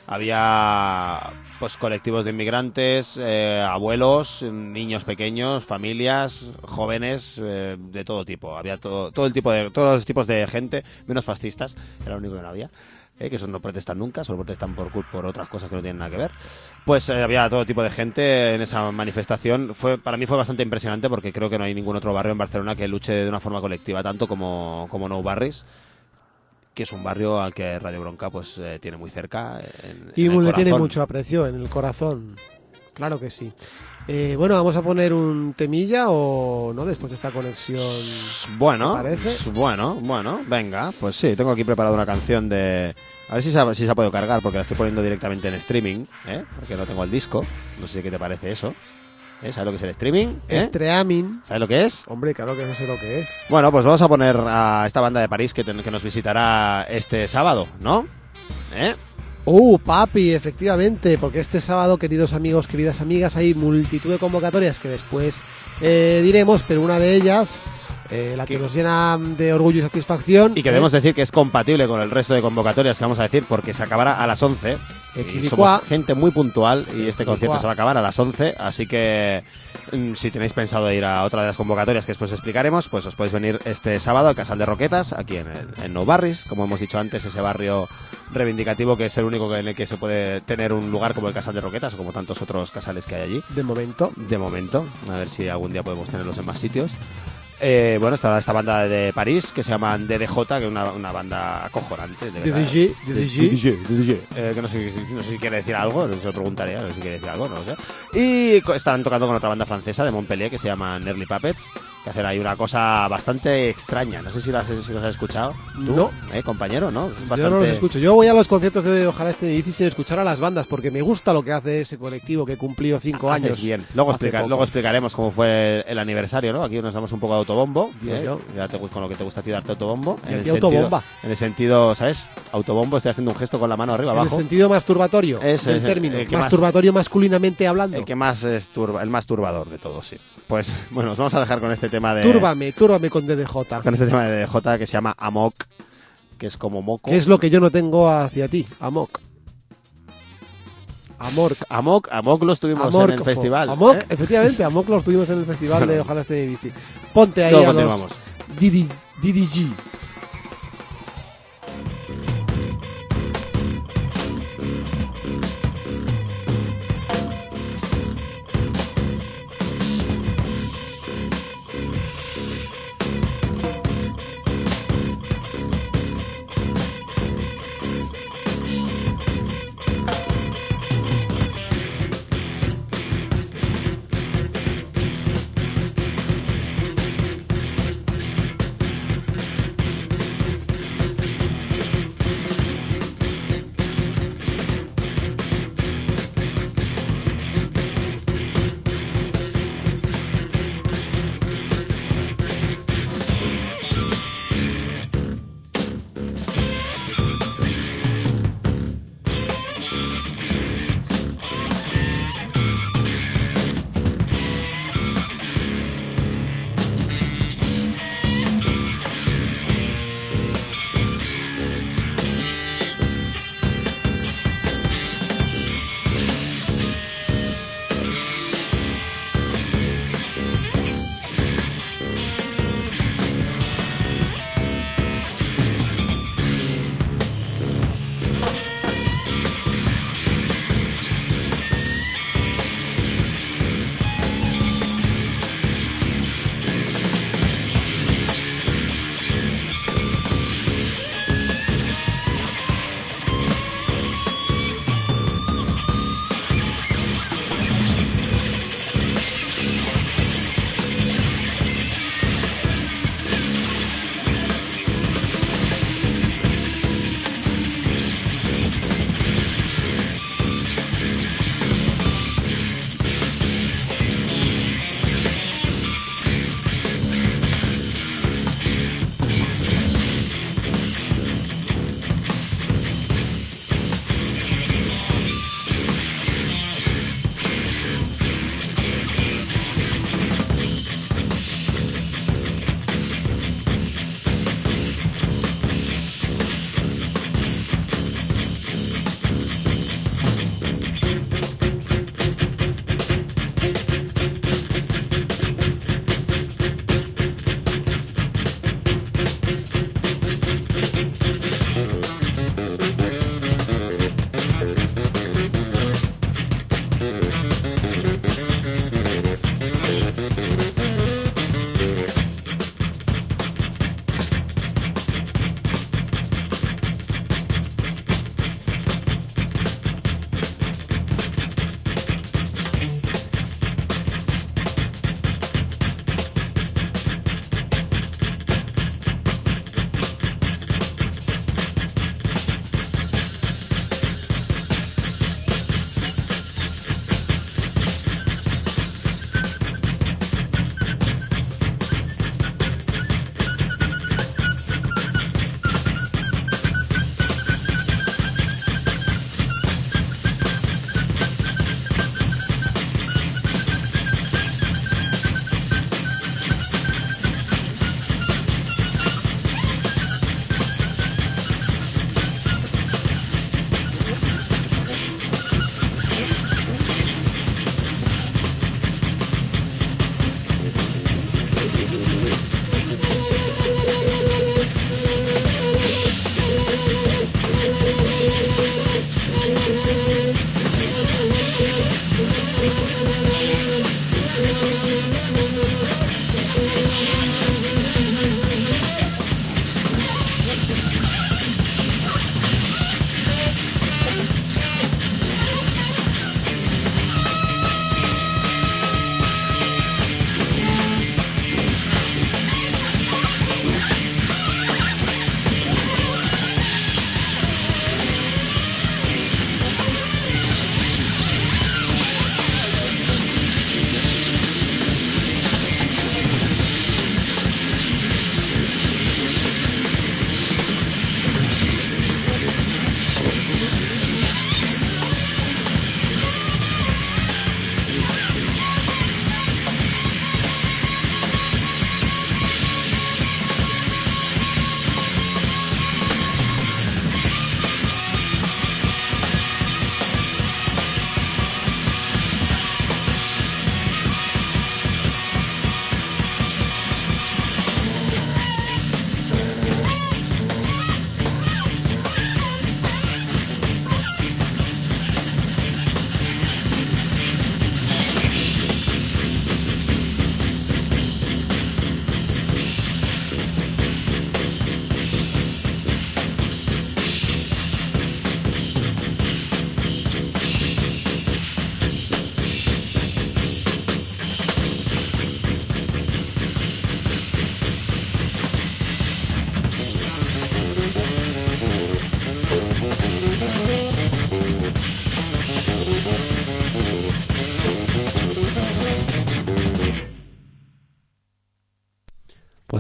Speaker 2: Había pues colectivos de inmigrantes, eh, abuelos, niños pequeños, familias, jóvenes, eh, de todo tipo. Había todo, todo el tipo de, todos los tipos de gente, menos fascistas, era lo único que no había. Eh, que esos no protestan nunca, solo protestan por por otras cosas que no tienen nada que ver. Pues eh, había todo tipo de gente en esa manifestación. Fue para mí fue bastante impresionante porque creo que no hay ningún otro barrio en Barcelona que luche de una forma colectiva tanto como, como No Barris, que es un barrio al que Radio Bronca pues eh, tiene muy cerca. En,
Speaker 3: y
Speaker 2: en el
Speaker 3: le tiene
Speaker 2: corazón.
Speaker 3: mucho aprecio en el corazón. Claro que sí. Eh, bueno, vamos a poner un temilla o no después de esta conexión.
Speaker 2: Bueno,
Speaker 3: ¿te parece?
Speaker 2: bueno, bueno, venga, pues sí, tengo aquí preparada una canción de... A ver si se ha, si se ha podido cargar, porque la estoy poniendo directamente en streaming, ¿eh? Porque no tengo el disco. No sé qué te parece eso. ¿Eh? ¿Sabes lo que es el streaming? ¿Eh?
Speaker 3: Streaming.
Speaker 2: ¿Sabes lo que es?
Speaker 3: Hombre, claro que no sé lo que es.
Speaker 2: Bueno, pues vamos a poner a esta banda de París que, ten- que nos visitará este sábado, ¿no? ¿Eh?
Speaker 3: Uh, papi, efectivamente, porque este sábado, queridos amigos, queridas amigas, hay multitud de convocatorias que después eh, diremos, pero una de ellas, eh, la que nos llena de orgullo y satisfacción...
Speaker 2: Y que debemos
Speaker 3: es-
Speaker 2: decir que es compatible con el resto de convocatorias que vamos a decir, porque se acabará a las once. Y
Speaker 3: Equivocua.
Speaker 2: somos gente muy puntual y este concierto
Speaker 3: Equivocua.
Speaker 2: se va a acabar a las once, así que mm, si tenéis pensado ir a otra de las convocatorias que después explicaremos, pues os podéis venir este sábado al Casal de Roquetas, aquí en, el, en No Barris, como hemos dicho antes, ese barrio reivindicativo que es el único que- en el que se puede tener un lugar como el Casal de Roquetas o como tantos otros casales que hay allí.
Speaker 3: De momento.
Speaker 2: De momento, a ver si algún día podemos tenerlos en más sitios. Eh, bueno, está esta banda de París que se llama D D J, que es una, una banda acojonante. De verdad.
Speaker 3: D D G, D D G.
Speaker 2: D D G, D D G. Eh, que no sé, si- no sé si quiere decir algo, se lo preguntaré, a ver si quiere decir algo, no lo sé. Y co- están tocando con otra banda francesa de Montpellier que se llama Nerly Puppets, que hacen ahí una cosa bastante extraña. No sé si los, si los has escuchado. ¿Tú?
Speaker 3: No.
Speaker 2: ¿Eh, compañero? ¿No? Bastante...
Speaker 3: Yo no los escucho. Yo voy a los conciertos de Ojalá esté bici sin escuchar a las bandas, porque me gusta lo que hace ese colectivo que cumplió cinco
Speaker 2: Haces
Speaker 3: años.
Speaker 2: bien. Luego,
Speaker 3: hace
Speaker 2: explica-
Speaker 3: poco.
Speaker 2: luego explicaremos cómo fue el, el aniversario, ¿no? Aquí nos damos un poco de autobombo.
Speaker 3: Digo
Speaker 2: ¿eh?
Speaker 3: yo.
Speaker 2: Ya te, con lo que te gusta a ti darte autobombo.
Speaker 3: Y a
Speaker 2: el
Speaker 3: ti autobomba.
Speaker 2: Sentido, en el sentido, ¿sabes? Autobombo, estoy haciendo un gesto con la mano arriba,
Speaker 3: En el
Speaker 2: abajo.
Speaker 3: sentido masturbatorio
Speaker 2: Ese
Speaker 3: del
Speaker 2: es el-
Speaker 3: término.
Speaker 2: el que más-
Speaker 3: Masturbatorio masculinamente hablando.
Speaker 2: El que más es turba, el más turbador de todos, sí. Pues bueno, nos vamos a dejar con este tema de...
Speaker 3: Túrbame, túrbame con D D J.
Speaker 2: Con este tema de D D J que se llama Amok, que es como moco.
Speaker 3: ¿Qué es lo que yo no tengo hacia ti? Amok. Amor.
Speaker 2: Amok, Amok lo estuvimos
Speaker 3: Amor.
Speaker 2: en el festival.
Speaker 3: Amok,
Speaker 2: ¿eh?
Speaker 3: efectivamente, Amok lo estuvimos en el festival de Ojalá esté bici. Ponte ahí
Speaker 2: Luego
Speaker 3: a los
Speaker 2: continuamos.
Speaker 3: Didi, Didi G.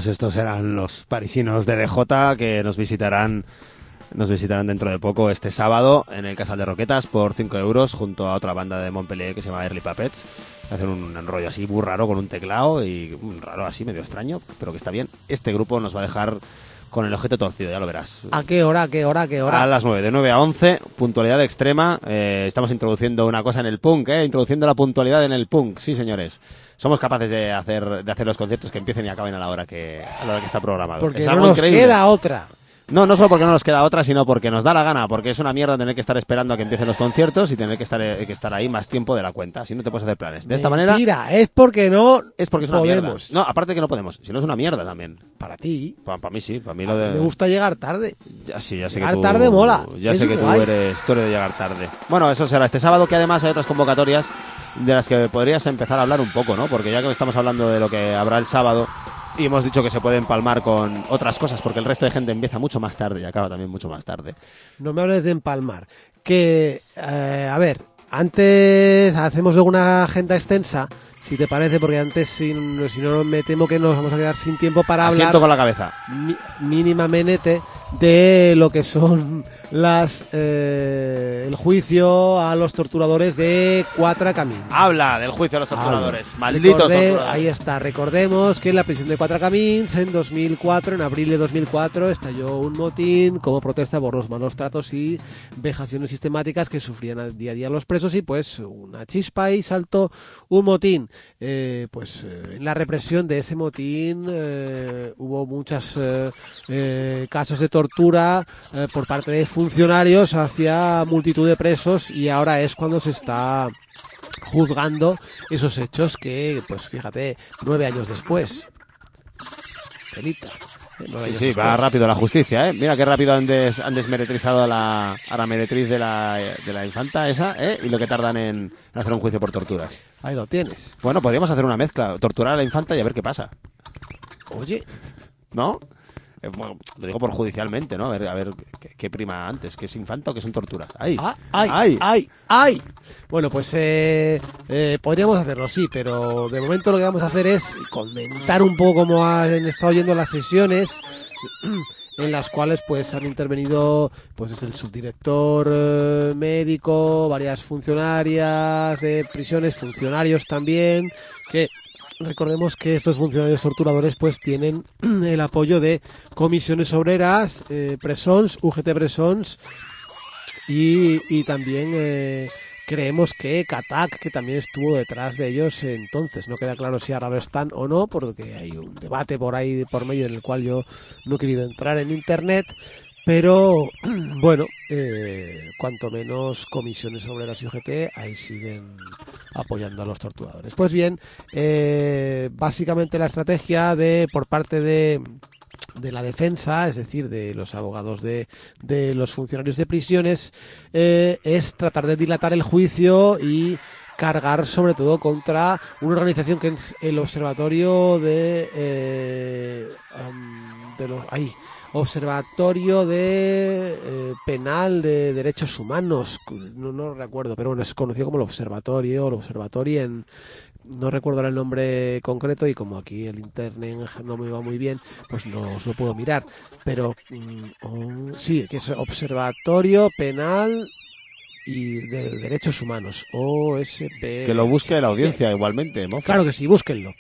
Speaker 2: pues estos eran los parisinos de D J que nos visitarán nos visitarán dentro de poco este sábado en el Casal de Roquetas por cinco euros junto a otra banda de Montpellier que se llama Early Puppets. Hacen un rollo así muy raro con un teclado y un raro así medio extraño, pero que está bien. Este grupo nos va a dejar con el ojete torcido, ya lo verás.
Speaker 3: ¿A qué hora, a qué hora, a qué hora?
Speaker 2: A las nueve, de nueve a once, puntualidad extrema. Eh, estamos introduciendo una cosa en el punk, ¿eh? Introduciendo la puntualidad en el punk, sí señores. Somos capaces de hacer de hacer los conciertos que empiecen y acaben a la hora que a la hora que está programado.
Speaker 3: Porque
Speaker 2: es
Speaker 3: no
Speaker 2: algo
Speaker 3: nos
Speaker 2: increíble.
Speaker 3: queda otra.
Speaker 2: No, no solo porque no nos queda otra, sino porque nos da la gana, porque es una mierda tener que estar esperando a que empiecen los conciertos y tener que estar, eh, que estar ahí más tiempo de la cuenta. Si no te puedes hacer planes. De esta manera...
Speaker 3: Mentira, es porque no
Speaker 2: Es porque es una
Speaker 3: podemos.
Speaker 2: mierda. No, aparte que no podemos. Si no es una mierda también.
Speaker 3: Para ti,
Speaker 2: Para mí sí, para mí
Speaker 3: a
Speaker 2: lo
Speaker 3: mí
Speaker 2: de...
Speaker 3: me gusta llegar tarde.
Speaker 2: Ya, sí, ya sé
Speaker 3: Llegar
Speaker 2: que tú...
Speaker 3: tarde mola.
Speaker 2: Ya
Speaker 3: Es
Speaker 2: sé que tú
Speaker 3: guay.
Speaker 2: eres, tú eres de llegar tarde. Bueno, eso será este sábado, que además hay otras convocatorias de las que podrías empezar a hablar un poco, ¿no? Porque ya que estamos hablando de lo que habrá el sábado y hemos dicho que se puede empalmar con otras cosas, porque el resto de gente empieza mucho más tarde y acaba también mucho más tarde.
Speaker 3: No me hables de empalmar. Que, eh, a ver, antes hacemos una agenda extensa, si te parece, porque antes, si, si no, me temo que nos vamos a quedar sin tiempo para hablar
Speaker 2: Asiento con la cabeza.
Speaker 3: mi- mínimamente de lo que son las eh, el juicio a los torturadores de Quatre Camins.
Speaker 2: Habla del juicio de los
Speaker 3: Habla.
Speaker 2: torturadores. Malditos
Speaker 3: Recordé-
Speaker 2: torturadores.
Speaker 3: Ahí está. Recordemos que en la prisión de Quatre Camins, en dos mil cuatro, en abril de dos mil cuatro, estalló un motín como protesta por los malos tratos y vejaciones sistemáticas que sufrían al día a día los presos, y pues una chispa y saltó un motín. Eh, pues eh, en la represión de ese motín eh, hubo muchos eh, eh, casos de tortura eh, por parte de funcionarios hacia multitud de presos, y ahora es cuando se está juzgando esos hechos que, pues fíjate, nueve años después. Pelita. ¿eh? Nueve
Speaker 2: Sí,
Speaker 3: años
Speaker 2: sí,
Speaker 3: después.
Speaker 2: va rápido la justicia, ¿eh? Mira qué rápido han, des, han desmeretrizado a la, a la meretriz de la, de la infanta esa, ¿eh? Y lo que tardan en, en hacer un juicio por torturas.
Speaker 3: Ahí lo tienes.
Speaker 2: Bueno, podríamos hacer una mezcla, torturar a la infanta y a ver qué pasa,
Speaker 3: Oye,
Speaker 2: ¿no? Eh, bueno, lo digo por judicialmente, ¿no? A ver, a ver qué, qué prima antes, que es infanta o que son torturas. ¡Ay!
Speaker 3: ah, ay, ay, ay. Bueno, pues eh, eh, podríamos hacerlo, sí, pero de momento lo que vamos a hacer es comentar un poco cómo han estado yendo las sesiones en las cuales pues han intervenido pues desde el subdirector eh, médico, varias funcionarias de prisiones, funcionarios también, que recordemos que estos funcionarios torturadores pues tienen el apoyo de comisiones obreras, eh, Presons, U G T Presons y, y también eh, creemos que Catac, que también estuvo detrás de ellos entonces. No queda claro si ahora lo están o no, porque hay un debate por ahí por medio en el cual yo no he querido entrar en internet. Pero, bueno, eh, cuanto menos comisiones obreras y U G T, ahí siguen apoyando a los torturadores. Pues bien, eh, básicamente la estrategia de por parte de, de la defensa, es decir, de los abogados de, de los funcionarios de prisiones, eh, es tratar de dilatar el juicio y cargar sobre todo contra una organización que es el Observatorio de... Eh, um, de los... Ahí, Observatorio de eh, Penal de Derechos Humanos, no, no recuerdo, pero bueno, es conocido como el Observatorio, el Observatorio en, no recuerdo el nombre concreto, y como aquí el internet no me va muy bien, pues no os lo puedo mirar, pero mm, oh, sí, que es Observatorio Penal y de Derechos Humanos, O S P.
Speaker 2: Que lo busque la audiencia igualmente, ¿no?
Speaker 3: Claro que sí, búsquenlo.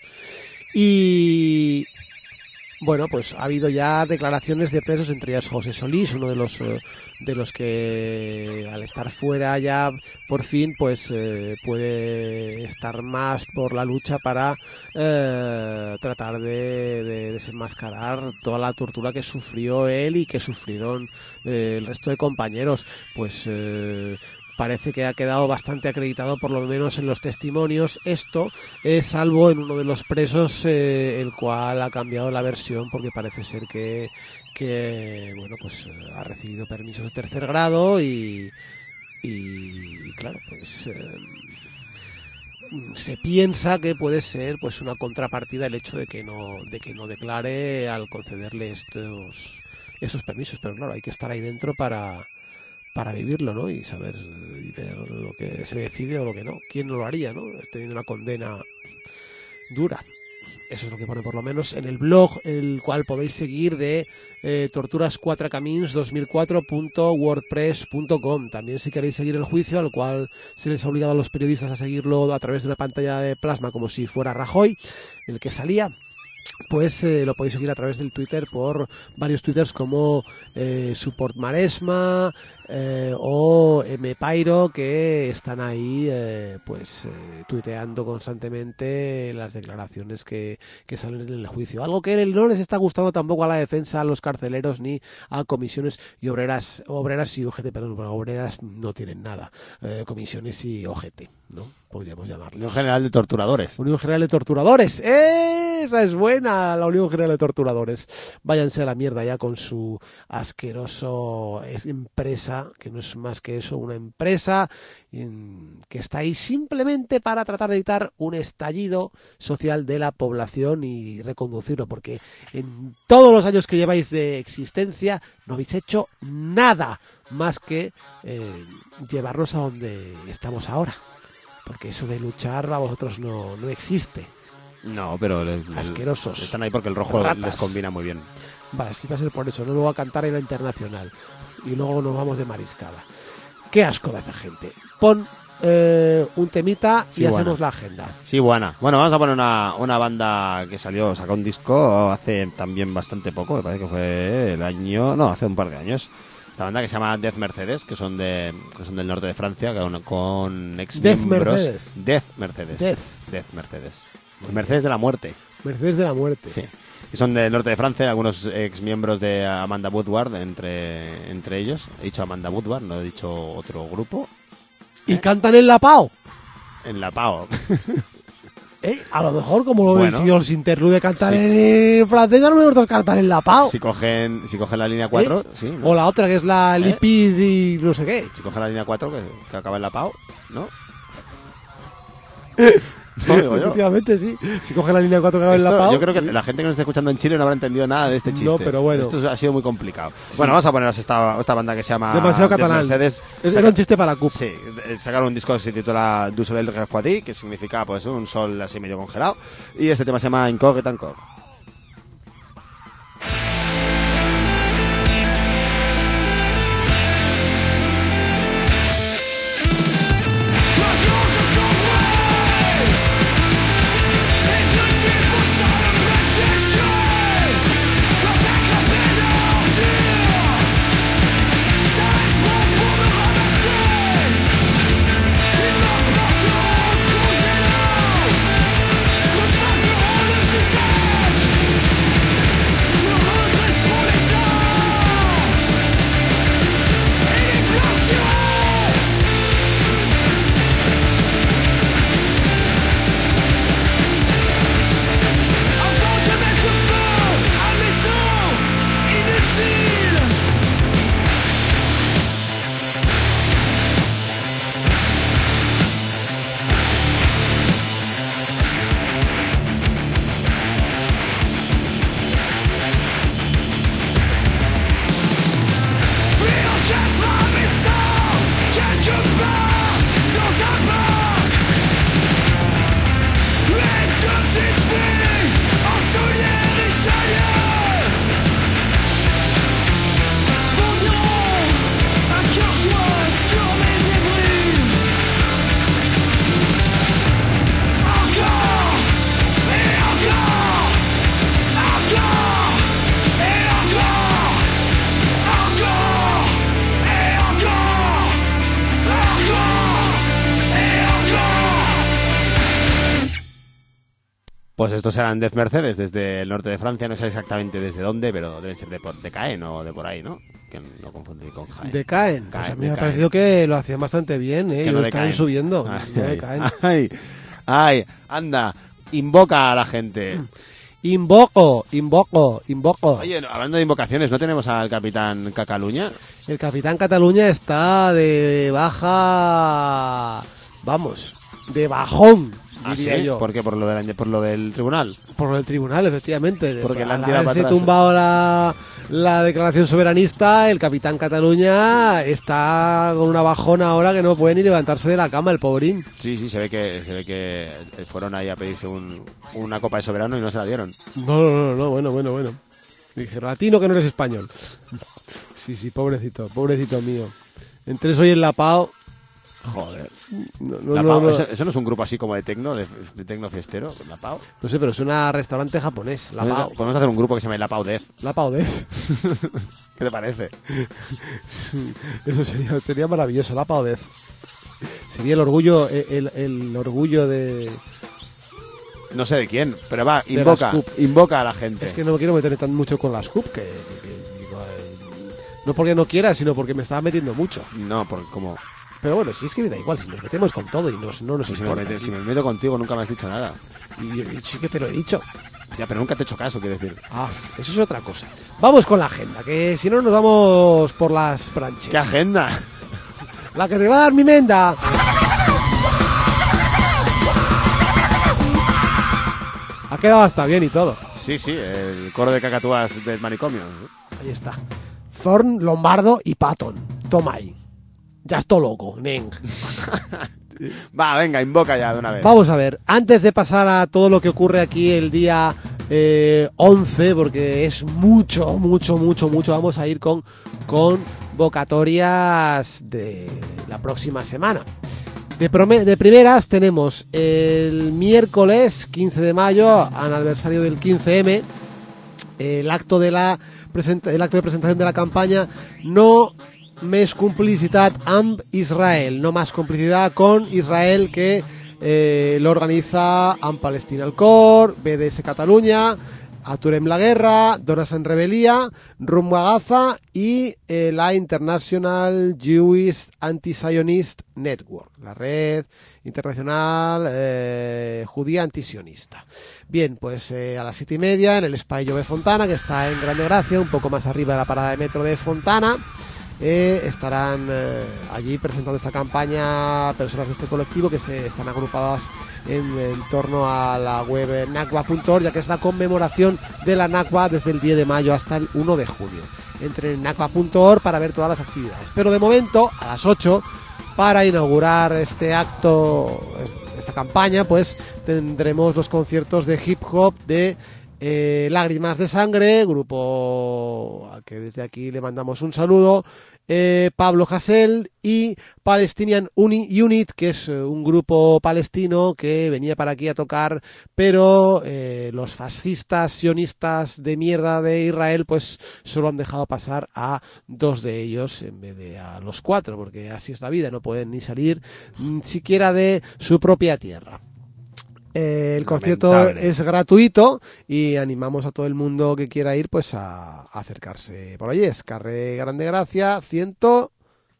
Speaker 3: Y bueno, pues ha habido ya declaraciones de presos, entre ellas José Solís, uno de los eh, de los que al estar fuera ya por fin pues eh, puede estar más por la lucha para eh, tratar de, de desenmascarar toda la tortura que sufrió él y que sufrieron eh, el resto de compañeros. Pues eh, parece que ha quedado bastante acreditado, por lo menos en los testimonios, esto, eh, salvo en uno de los presos, eh, el cual ha cambiado la versión, porque parece ser que, que bueno, pues ha recibido permisos de tercer grado y, y claro, pues eh, se piensa que puede ser pues una contrapartida el hecho de que no, de que no declare al concederle estos, esos permisos, pero claro, hay que estar ahí dentro para para vivirlo, ¿no? Y saber y ver lo que se decide o lo que no. ¿Quién no lo haría, no? Teniendo una condena dura. Eso es lo que pone por lo menos en el blog, el cual podéis seguir de eh, torturas cuatro camins dos mil cuatro punto wordpress punto com. También si queréis seguir el juicio, al cual se les ha obligado a los periodistas a seguirlo a través de una pantalla de plasma como si fuera Rajoy, el que salía, pues eh, lo podéis seguir a través del Twitter por varios twitters como eh, Support Maresma eh, o M. Pairo, que están ahí eh, pues eh, tuiteando constantemente las declaraciones que, que salen en el juicio. Algo que no les está gustando tampoco a la defensa, a los carceleros ni a comisiones y obreras, obreras y O G T, perdón, porque obreras no tienen nada, eh, comisiones y O G T, ¿no? Podríamos llamarlo.
Speaker 2: Unión General de Torturadores.
Speaker 3: Unión General de Torturadores. Esa es buena, la Unión General de Torturadores. Váyanse a la mierda ya con su asqueroso empresa, que no es más que eso, una empresa que está ahí simplemente para tratar de evitar un estallido social de la población y reconducirlo, porque en todos los años que lleváis de existencia no habéis hecho nada más que eh, llevarnos a donde estamos ahora. Porque eso de luchar a vosotros no, no existe.
Speaker 2: No, pero... El, el,
Speaker 3: asquerosos.
Speaker 2: Están ahí porque el rojo
Speaker 3: Ratas.
Speaker 2: Les combina muy bien.
Speaker 3: Vale, sí va a ser por eso. No lo voy a cantar en la internacional. Y luego nos vamos de mariscada. Qué asco da esta gente. Pon eh, un temita y
Speaker 2: sí,
Speaker 3: hacemos
Speaker 2: buena.
Speaker 3: la agenda.
Speaker 2: Sí, buena. Bueno, vamos a poner una, una banda que salió, sacó un disco hace también bastante poco. Me parece que fue el año... No, hace un par de años. Esta banda que se llama Death Mercedes, que son de que son del norte de Francia, con, con ex
Speaker 3: Death
Speaker 2: miembros.
Speaker 3: Mercedes.
Speaker 2: Death Mercedes.
Speaker 3: Death.
Speaker 2: Death Mercedes. Mercedes de la muerte.
Speaker 3: Mercedes de la muerte.
Speaker 2: Sí. Y son del norte de Francia, algunos ex miembros de Amanda Woodward entre, entre ellos. He dicho Amanda Woodward, no he dicho otro grupo.
Speaker 3: Y cantan en la PAO.
Speaker 2: En la PAO.
Speaker 3: ¿Eh? A lo mejor, como lo
Speaker 2: Bueno.
Speaker 3: si los interlude cantar
Speaker 2: Sí.
Speaker 3: en francés, a lo mejor cantan en la PAO.
Speaker 2: Si cogen, si cogen la línea cuatro,
Speaker 3: ¿Eh?
Speaker 2: sí. ¿no?
Speaker 3: O la otra, que es la
Speaker 2: ¿Eh?
Speaker 3: Lipid y no sé qué.
Speaker 2: Si cogen la línea cuatro, que, que acaba en la PAO, ¿no? No, digo yo.
Speaker 3: Efectivamente, sí. Si coge la línea cuatro que acaba en la
Speaker 2: Esto,
Speaker 3: PAO.
Speaker 2: yo creo que la gente que nos está escuchando en Chile no habrá entendido nada de este chiste.
Speaker 3: No, pero bueno.
Speaker 2: Esto ha sido muy complicado. Bueno, vamos a poneros esta, esta banda que se llama...
Speaker 3: Demasiado
Speaker 2: Death
Speaker 3: catalán.
Speaker 2: Mercedes.
Speaker 3: Es-
Speaker 2: Saca-
Speaker 3: Era un chiste para la C U P.
Speaker 2: Sí, eh, sacaron un disco que se titula Du Soleil Refroidi, que significa pues un sol así medio congelado. Y este tema se llama Encore et Encore. Pues estos eran Death Mercedes desde el norte de Francia, no sé exactamente desde dónde, pero deben ser de, por, de Caen o de por ahí, ¿no? Que no confundir con Jaén.
Speaker 3: Decaen. Pues
Speaker 2: Caen,
Speaker 3: a mí me ha
Speaker 2: decaen.
Speaker 3: parecido que lo hacían bastante bien, ¿eh?
Speaker 2: Que
Speaker 3: Y
Speaker 2: no
Speaker 3: lo están
Speaker 2: decaen.
Speaker 3: subiendo.
Speaker 2: Ay,
Speaker 3: No decaen.
Speaker 2: ay, ay, anda, invoca a la gente.
Speaker 3: Invoco, invoco, invoco.
Speaker 2: Oye, hablando de invocaciones, ¿no tenemos al capitán Cacaluña?
Speaker 3: El capitán Cataluña está de baja, vamos, de bajón,
Speaker 2: ¿Ah,
Speaker 3: diría
Speaker 2: sí?
Speaker 3: yo.
Speaker 2: ¿Por qué? ¿Por lo, del, ¿Por lo del tribunal?
Speaker 3: Por el tribunal, efectivamente.
Speaker 2: Porque la han
Speaker 3: al
Speaker 2: tirado
Speaker 3: haberse
Speaker 2: para atrás.
Speaker 3: tumbado la, la declaración soberanista, el capitán Cataluña está con una bajona ahora que no puede ni levantarse de la cama, el pobrín.
Speaker 2: Sí, sí, se ve que se ve que fueron ahí a pedirse un, una copa de soberano y no se la dieron.
Speaker 3: No, no, no, no, bueno, bueno, bueno. Dijeron, a ti no, que no eres español. Sí, sí, pobrecito, pobrecito mío. Entré hoy en la PAO.
Speaker 2: Joder.
Speaker 3: No, no,
Speaker 2: La
Speaker 3: no,
Speaker 2: Pau,
Speaker 3: no.
Speaker 2: ¿eso, eso no es un grupo así como de tecno, de, de tecno fiestero? ¿La Pau?
Speaker 3: No sé, pero suena a restaurante japonés. La PAO.
Speaker 2: Podemos hacer un grupo que se llame La Pau Death.
Speaker 3: La PAO Death.
Speaker 2: ¿Qué te parece?
Speaker 3: Eso sería, sería maravilloso, la PAO Death. Sería el orgullo, el, el orgullo de...
Speaker 2: No sé de quién, pero va,
Speaker 3: De
Speaker 2: invoca,
Speaker 3: las Cup.
Speaker 2: invoca a la gente.
Speaker 3: Es que no me quiero meter tan mucho con las C U P, que, que- que digo, eh, no porque no quiera, sino porque me estaba metiendo mucho.
Speaker 2: No, porque como...
Speaker 3: Pero bueno, si es que me da igual, si nos metemos con todo y nos, no nos
Speaker 2: Si me,
Speaker 3: importa.
Speaker 2: meto, si me meto contigo nunca me has dicho nada.
Speaker 3: Y, y sí que te lo he dicho.
Speaker 2: Ya, pero nunca te he hecho caso, quiero decir.
Speaker 3: Ah, eso es otra cosa. Vamos con la agenda, que si no nos vamos por las branches.
Speaker 2: ¿Qué agenda?
Speaker 3: La que te va a dar mi menda. Ha quedado hasta bien y todo.
Speaker 2: Sí, sí, el coro de cacatúas del manicomio.
Speaker 3: Ahí está. Zorn, Lombardo y Patton. Toma ahí. Ya estoy loco, nen.
Speaker 2: Va, venga, invoca ya de una vez.
Speaker 3: Vamos a ver, antes de pasar a todo lo que ocurre aquí el día eh, once, porque es mucho, mucho, mucho, mucho, vamos a ir con convocatorias de la próxima semana. De, prome- de primeras tenemos el miércoles quince de mayo, aniversario del quince eme, el acto de la presenta- el acto de presentación de la campaña No més complicitat amb Israel, no más complicidad con Israel, que eh, lo organiza Amb Palestina al Cor, B D S Catalunya, Aturem la Guerra, Dones en Rebel·lia, Rumbo a Gaza y eh, la International Jewish Anti-Zionist Network, la red internacional eh, judía antisionista. Bien, pues eh, a las siete y media en el Espai Jove Fontana, que está en Grande Gracia, un poco más arriba de la parada de metro de Fontana. Eh, estarán eh, allí presentando esta campaña personas de este colectivo que se están agrupadas en, en torno a la web nakba punto org, ya que es la conmemoración de la Nakba desde el diez de mayo hasta el uno de junio. Entren en nakba punto org para ver todas las actividades. Pero de momento, a las ocho, para inaugurar este acto, esta campaña, pues tendremos los conciertos de hip hop de Eh, Lágrimas de Sangre, grupo al que desde aquí le mandamos un saludo, eh, Pablo Hasél y Palestinian Uni- Unit, que es eh, un grupo palestino que venía para aquí a tocar, pero eh, los fascistas sionistas de mierda de Israel pues solo han dejado pasar a dos de ellos en vez de a los cuatro, porque así es la vida, no pueden ni salir ni siquiera de su propia tierra. Eh, el concierto
Speaker 2: Lamentable.
Speaker 3: es gratuito y animamos a todo el mundo que quiera ir pues a, a acercarse por allí. Es Carrer Grande Gracia ciento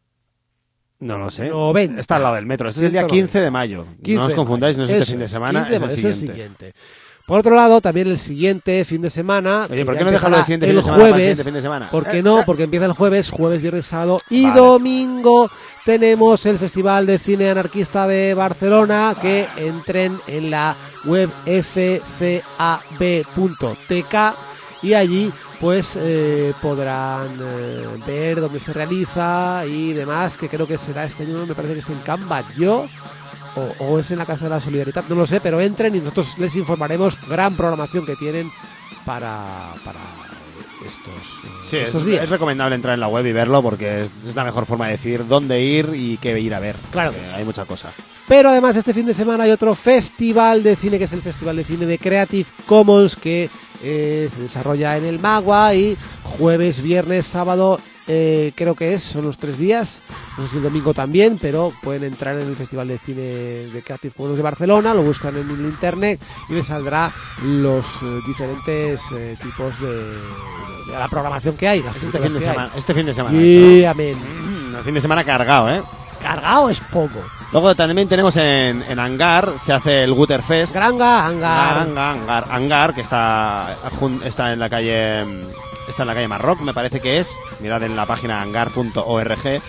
Speaker 2: No lo sé.
Speaker 3: noventa.
Speaker 2: Está al lado del metro. Este es el día
Speaker 3: ciento noventa.
Speaker 2: quince de mayo.
Speaker 3: quince
Speaker 2: No os
Speaker 3: de
Speaker 2: confundáis, no
Speaker 3: mayo.
Speaker 2: es este
Speaker 3: Eso
Speaker 2: fin de
Speaker 3: es,
Speaker 2: semana,
Speaker 3: quince de
Speaker 2: es el
Speaker 3: mayo,
Speaker 2: siguiente.
Speaker 3: siguiente. Por otro lado, también el siguiente fin de semana.
Speaker 2: Oye,
Speaker 3: que
Speaker 2: ¿por
Speaker 3: ya
Speaker 2: qué no dejarlo
Speaker 3: empezará
Speaker 2: el siguiente fin
Speaker 3: el
Speaker 2: de semana para el
Speaker 3: jueves?
Speaker 2: siguiente fin de semana?
Speaker 3: ¿Por qué
Speaker 2: Eh,
Speaker 3: no?
Speaker 2: eh.
Speaker 3: Porque empieza el jueves, jueves, viernes, sábado y
Speaker 2: Vale.
Speaker 3: domingo. Tenemos el Festival de Cine Anarquista de Barcelona, que entren en la web f c a b punto t k y allí pues eh, podrán eh, ver dónde se realiza y demás, que creo que será este año, me parece que es en Can Batlló o, o es en la Casa de la Solidaridad, no lo sé, pero entren y nosotros les informaremos. Gran programación que tienen para, para estos, eh,
Speaker 2: Sí, es,
Speaker 3: estos días.
Speaker 2: es recomendable entrar en la web y verlo porque es, es la mejor forma de decir dónde ir y qué ir a ver.
Speaker 3: Claro que
Speaker 2: Porque
Speaker 3: sí.
Speaker 2: Hay mucha cosa.
Speaker 3: Pero además este fin de semana hay otro festival de cine, que es el Festival de Cine de Creative Commons, que eh, se desarrolla en el Magua, y jueves, viernes, sábado, eh, creo que es, son los tres días, no sé si el domingo también, pero pueden entrar en el Festival de Cine de Creative Commons de Barcelona, lo buscan en el internet y les saldrá los eh, diferentes eh, tipos de, de la programación que hay, las
Speaker 2: Este
Speaker 3: películas
Speaker 2: fin de
Speaker 3: que hay.
Speaker 2: semana. Este fin de semana.
Speaker 3: Y
Speaker 2: esto,
Speaker 3: amén.
Speaker 2: ¿no? El fin de semana cargado, ¿eh?
Speaker 3: Cargado es poco.
Speaker 2: Luego también tenemos en, en Hangar, se hace el Guterfest.
Speaker 3: Granga, hangar.
Speaker 2: Hangar, Hangar, Hangar, que está, jun- está en la calle está en la calle Marroc, me parece que es. Mirad en la página hangar punto org.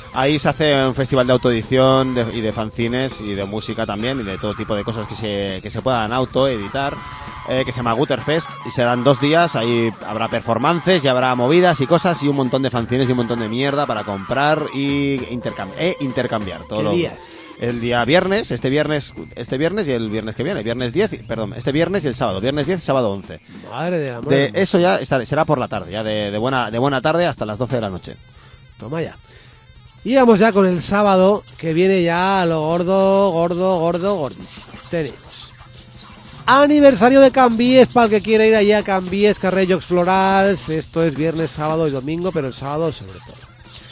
Speaker 2: Ahí se hace un festival de autoedición de, y de fanzines y de música también y de todo tipo de cosas que se, que se puedan autoeditar, eh, que se llama Gutterfest, y serán dos días. Ahí habrá performances y habrá movidas y cosas y un montón de fanzines y un montón de mierda para comprar y intercambi- e intercambiar. Todo
Speaker 3: ¿Qué
Speaker 2: lo-
Speaker 3: días?
Speaker 2: El día viernes, este viernes este viernes y el viernes que viene, viernes diez, perdón, este viernes y el sábado, viernes diez y sábado once.
Speaker 3: Madre de la
Speaker 2: De
Speaker 3: madre.
Speaker 2: eso ya estará- será por la tarde, ya de, de buena de buena tarde hasta las doce de la noche.
Speaker 3: Toma ya. Y vamos ya con el sábado, que viene ya lo gordo, gordo, gordo, gordísimo. Tenemos aniversario de Cambies, para el que quiera ir allá a Cambies, Carrer Jocs Florals. Esto es viernes, sábado y domingo, pero el sábado sobre todo.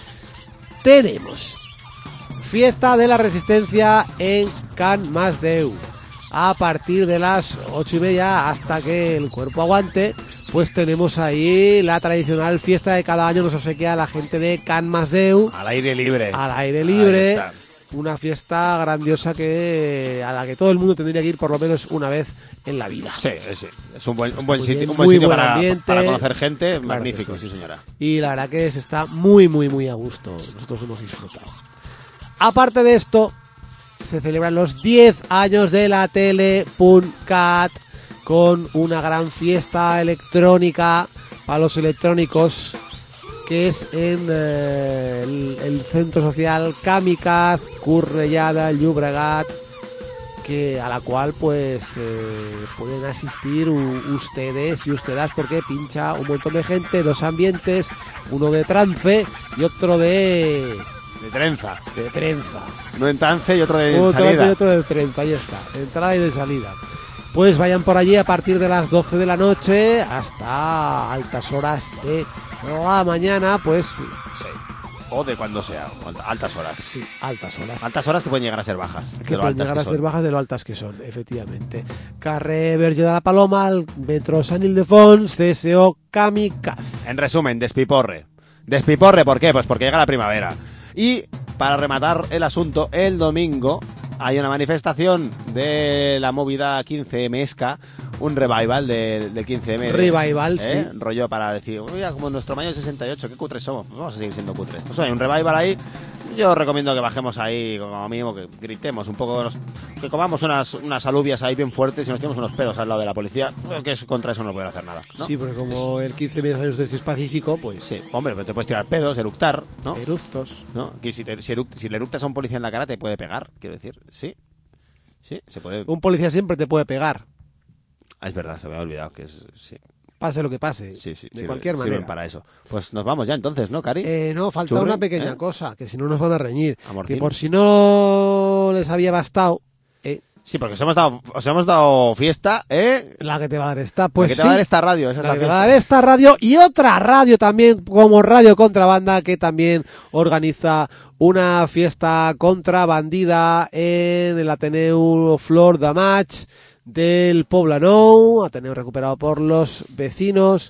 Speaker 3: Tenemos Fiesta de la Resistencia en Can Masdeu. A partir de las ocho y media hasta que el cuerpo aguante, pues tenemos ahí la tradicional fiesta de cada año. Nos obsequia la gente de Can Masdeu
Speaker 2: Al aire libre.
Speaker 3: al aire
Speaker 2: Ahí
Speaker 3: libre.
Speaker 2: está.
Speaker 3: Una fiesta grandiosa que a la que todo el mundo tendría que ir por lo menos una vez en la vida.
Speaker 2: Sí, sí, es un buen, un buen
Speaker 3: muy
Speaker 2: sitio,
Speaker 3: bien,
Speaker 2: un buen
Speaker 3: muy
Speaker 2: sitio
Speaker 3: buen
Speaker 2: para,
Speaker 3: ambiente.
Speaker 2: para conocer gente.
Speaker 3: Claro
Speaker 2: Magnífico,
Speaker 3: que sí.
Speaker 2: sí señora.
Speaker 3: Y la verdad que se está muy, muy, muy a gusto. Nosotros hemos disfrutado. Aparte de esto, se celebran los diez años de la Tele.cat con una gran fiesta electrónica para los electrónicos, que es en eh, el, el centro social Kamikaz, Cornellana, Llobregat, que a la cual pues eh, pueden asistir u- ustedes y ustedes, porque pincha un montón de gente, dos ambientes, uno de trance y otro de,
Speaker 2: De trenza.
Speaker 3: de trenza.
Speaker 2: No en trance y otro de
Speaker 3: Otro trance
Speaker 2: salida.
Speaker 3: y otro de trenza, ahí está, de entrada y de salida. Pues vayan por allí a partir de las doce de la noche hasta altas horas de la mañana, pues sí,
Speaker 2: Sí. O de cuando sea, cuando- altas horas.
Speaker 3: sí, altas horas.
Speaker 2: Altas horas que pueden llegar a ser bajas. de
Speaker 3: Que
Speaker 2: lo
Speaker 3: pueden
Speaker 2: altas
Speaker 3: llegar a
Speaker 2: que
Speaker 3: ser
Speaker 2: son.
Speaker 3: bajas de lo altas que son, efectivamente. Carrer Verge de la Paloma, al Metro San Ildefons, C S O Kamikaz.
Speaker 2: En resumen, despiporre. Despiporre, ¿por qué? Pues porque llega la primavera. Y para rematar el asunto, el domingo hay una manifestación de la movida quince eme esca, un revival del del quince eme.
Speaker 3: Revival,
Speaker 2: ¿eh?
Speaker 3: sí.
Speaker 2: Rollo para decir, mira, como nuestro mayo sesenta y ocho, qué cutres somos. Pues vamos a seguir siendo cutres. Pues hay un revival ahí. Yo recomiendo que bajemos ahí, como mínimo, que gritemos un poco, nos- que comamos unas, unas alubias ahí bien fuertes y nos tiremos unos pedos al lado de la policía. Creo que es- contra eso no pueden hacer nada, ¿no?
Speaker 3: Sí, porque como el quince de años de que es pacífico, pues
Speaker 2: Sí, hombre, pero te puedes tirar pedos, eructar, ¿no?
Speaker 3: eructos.
Speaker 2: ¿No? Que si, te- si, eruct- si le eructas a un policía en la cara te puede pegar, quiero decir. Sí, sí, se puede.
Speaker 3: Un policía siempre te puede pegar,
Speaker 2: Ah, es verdad, se me había olvidado que es. Sí,
Speaker 3: pase lo que pase,
Speaker 2: sí, sí.
Speaker 3: de
Speaker 2: sirve-
Speaker 3: cualquier
Speaker 2: sirven
Speaker 3: manera.
Speaker 2: para eso. Pues nos vamos ya entonces, ¿no, Cari?
Speaker 3: Eh, no, falta
Speaker 2: Churri,
Speaker 3: una pequeña
Speaker 2: ¿eh?
Speaker 3: cosa, que si no nos van a reñir.
Speaker 2: Amorcín.
Speaker 3: Que por si no les había bastado, eh,
Speaker 2: Sí, porque os hemos dado, os hemos dado fiesta, ¿eh?
Speaker 3: la que te va a dar esta, pues
Speaker 2: La que te
Speaker 3: sí.
Speaker 2: va a dar esta radio, esa es
Speaker 3: La
Speaker 2: la
Speaker 3: que te va
Speaker 2: fiesta.
Speaker 3: a dar esta radio y otra radio también, como Radio Contrabanda, que también organiza una fiesta contrabandida en el Ateneu Flor de Maig del Poblenou, Ateneu recuperado por los vecinos.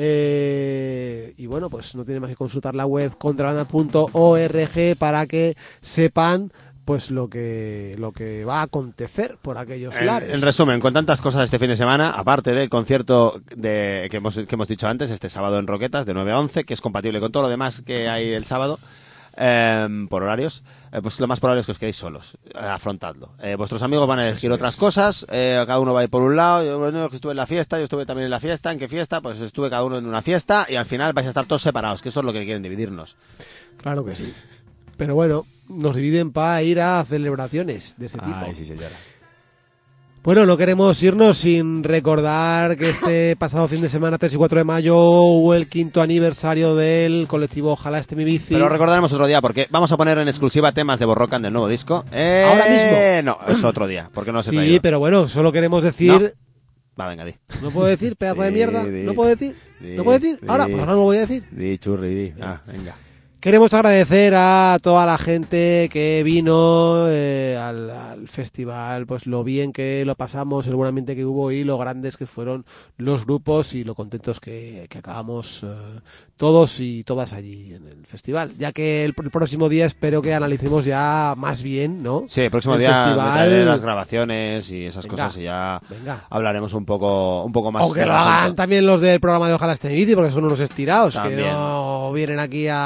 Speaker 3: Eh, y bueno, pues no tiene más que consultar la web contrabanda punto org para que sepan pues lo que lo que va a acontecer por aquellos
Speaker 2: En,
Speaker 3: lares.
Speaker 2: en resumen, con tantas cosas este fin de semana, aparte del concierto de, que, hemos, que hemos dicho antes, este sábado en Roquetas, de nueve a once, que es compatible con todo lo demás que hay el sábado, eh, por horarios, eh, pues lo más probable es que os quedéis solos, eh, afrontadlo. Eh, vuestros amigos van a elegir otras cosas, eh, cada uno va a ir por un lado, yo bueno, que estuve en la fiesta, yo estuve también en la fiesta, ¿en qué fiesta? Pues estuve cada uno en una fiesta y al final vais a estar todos separados, que eso es lo que quieren, dividirnos.
Speaker 3: Claro que sí. Pero bueno, nos dividen para ir a celebraciones de ese tipo.
Speaker 2: Ay, sí, señora.
Speaker 3: Bueno, no queremos irnos sin recordar que este pasado fin de semana, tres y cuatro de mayo, hubo el quinto aniversario del colectivo Ojalá esté mi bici.
Speaker 2: Pero recordaremos otro día, porque vamos a poner en exclusiva temas de Borrocan del nuevo disco. Eh,
Speaker 3: ¿Ahora mismo?
Speaker 2: No, es otro día, porque no se
Speaker 3: Sí,
Speaker 2: traído.
Speaker 3: pero bueno, solo queremos decir...
Speaker 2: Va, venga, di.
Speaker 3: ¿No puedo decir, pedazo de
Speaker 2: Sí,
Speaker 3: mierda?
Speaker 2: di.
Speaker 3: ¿No puedo decir?
Speaker 2: Di,
Speaker 3: ¿No puedo decir?
Speaker 2: di.
Speaker 3: Ahora, pues ahora no lo voy a decir.
Speaker 2: Di, churri, di. Ah, venga.
Speaker 3: Queremos agradecer a toda la gente que vino eh, al, al festival, pues lo bien que lo pasamos, el buen ambiente que hubo y lo grandes que fueron los grupos y lo contentos que, que acabamos eh, todos y todas allí en el festival. Ya que el, el próximo día espero que analicemos ya más bien, ¿no?
Speaker 2: Sí, el próximo
Speaker 3: El
Speaker 2: día
Speaker 3: festival.
Speaker 2: meteré las grabaciones y esas
Speaker 3: Venga,
Speaker 2: cosas y ya
Speaker 3: venga.
Speaker 2: hablaremos un poco, un poco más.
Speaker 3: O que
Speaker 2: del
Speaker 3: lo hagan
Speaker 2: asunto.
Speaker 3: también los del programa de Ojalá esté mi bici, porque son unos estirados,
Speaker 2: También.
Speaker 3: que no vienen aquí a
Speaker 2: También.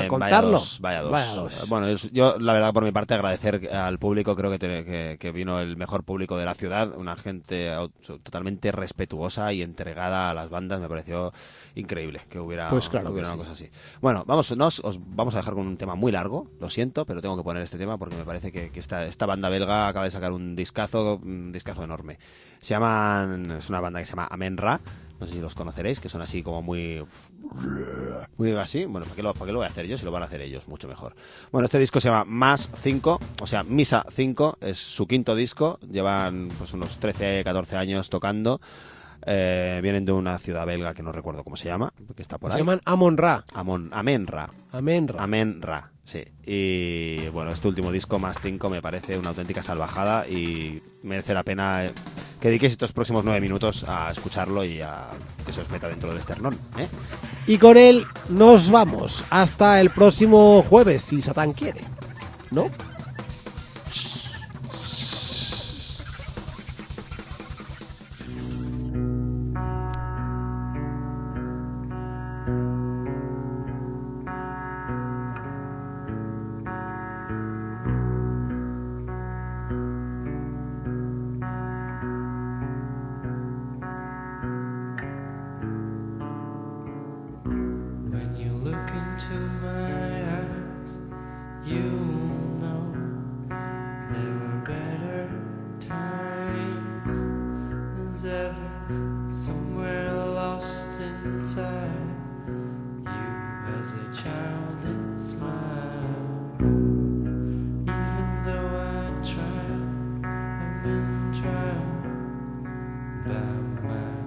Speaker 2: Vaya-
Speaker 3: contarlo.
Speaker 2: Vaya dos, vaya dos.
Speaker 3: Vaya dos.
Speaker 2: Bueno, es- yo la verdad por mi parte agradecer al público, creo que, te- que, que vino el mejor público de la ciudad, una gente au- totalmente respetuosa y entregada a las bandas, me pareció increíble que hubiera,
Speaker 3: Pues claro
Speaker 2: que hubiera
Speaker 3: que
Speaker 2: una
Speaker 3: sí.
Speaker 2: cosa así. Bueno, vamos, nos, os vamos a dejar con un tema muy largo, lo siento, pero tengo que poner este tema porque me parece que, que esta, esta banda belga acaba de sacar un discazo, un discazo enorme. Se llaman, es una banda que se llama Amenra, no sé si los conoceréis, que son así como muy... Muy así, bueno, ¿para qué, lo, ¿para qué lo voy a hacer yo si lo van a hacer ellos? Mucho mejor. Bueno, este disco se llama Más cinco, o sea, Misa cinco, es su quinto disco, llevan pues unos trece, catorce años tocando, eh, vienen de una ciudad belga que no recuerdo cómo se llama, que está por
Speaker 3: Se
Speaker 2: ahí.
Speaker 3: llaman Amon Ra.
Speaker 2: Amon, Amenra.
Speaker 3: Amenra.
Speaker 2: Amenra, sí. Y bueno, este último disco, Más cinco, me parece una auténtica salvajada y merece la pena eh, que dediquéis estos próximos nueve minutos a escucharlo y a que se os meta dentro del esternón, ¿eh?
Speaker 3: Y con él nos vamos hasta el próximo jueves, si Satán quiere. ¿No?
Speaker 5: When you look into my eyes, you know there were better times ever somewhere lost inside you as a child that smiled. Even though I tried, I've been tried by my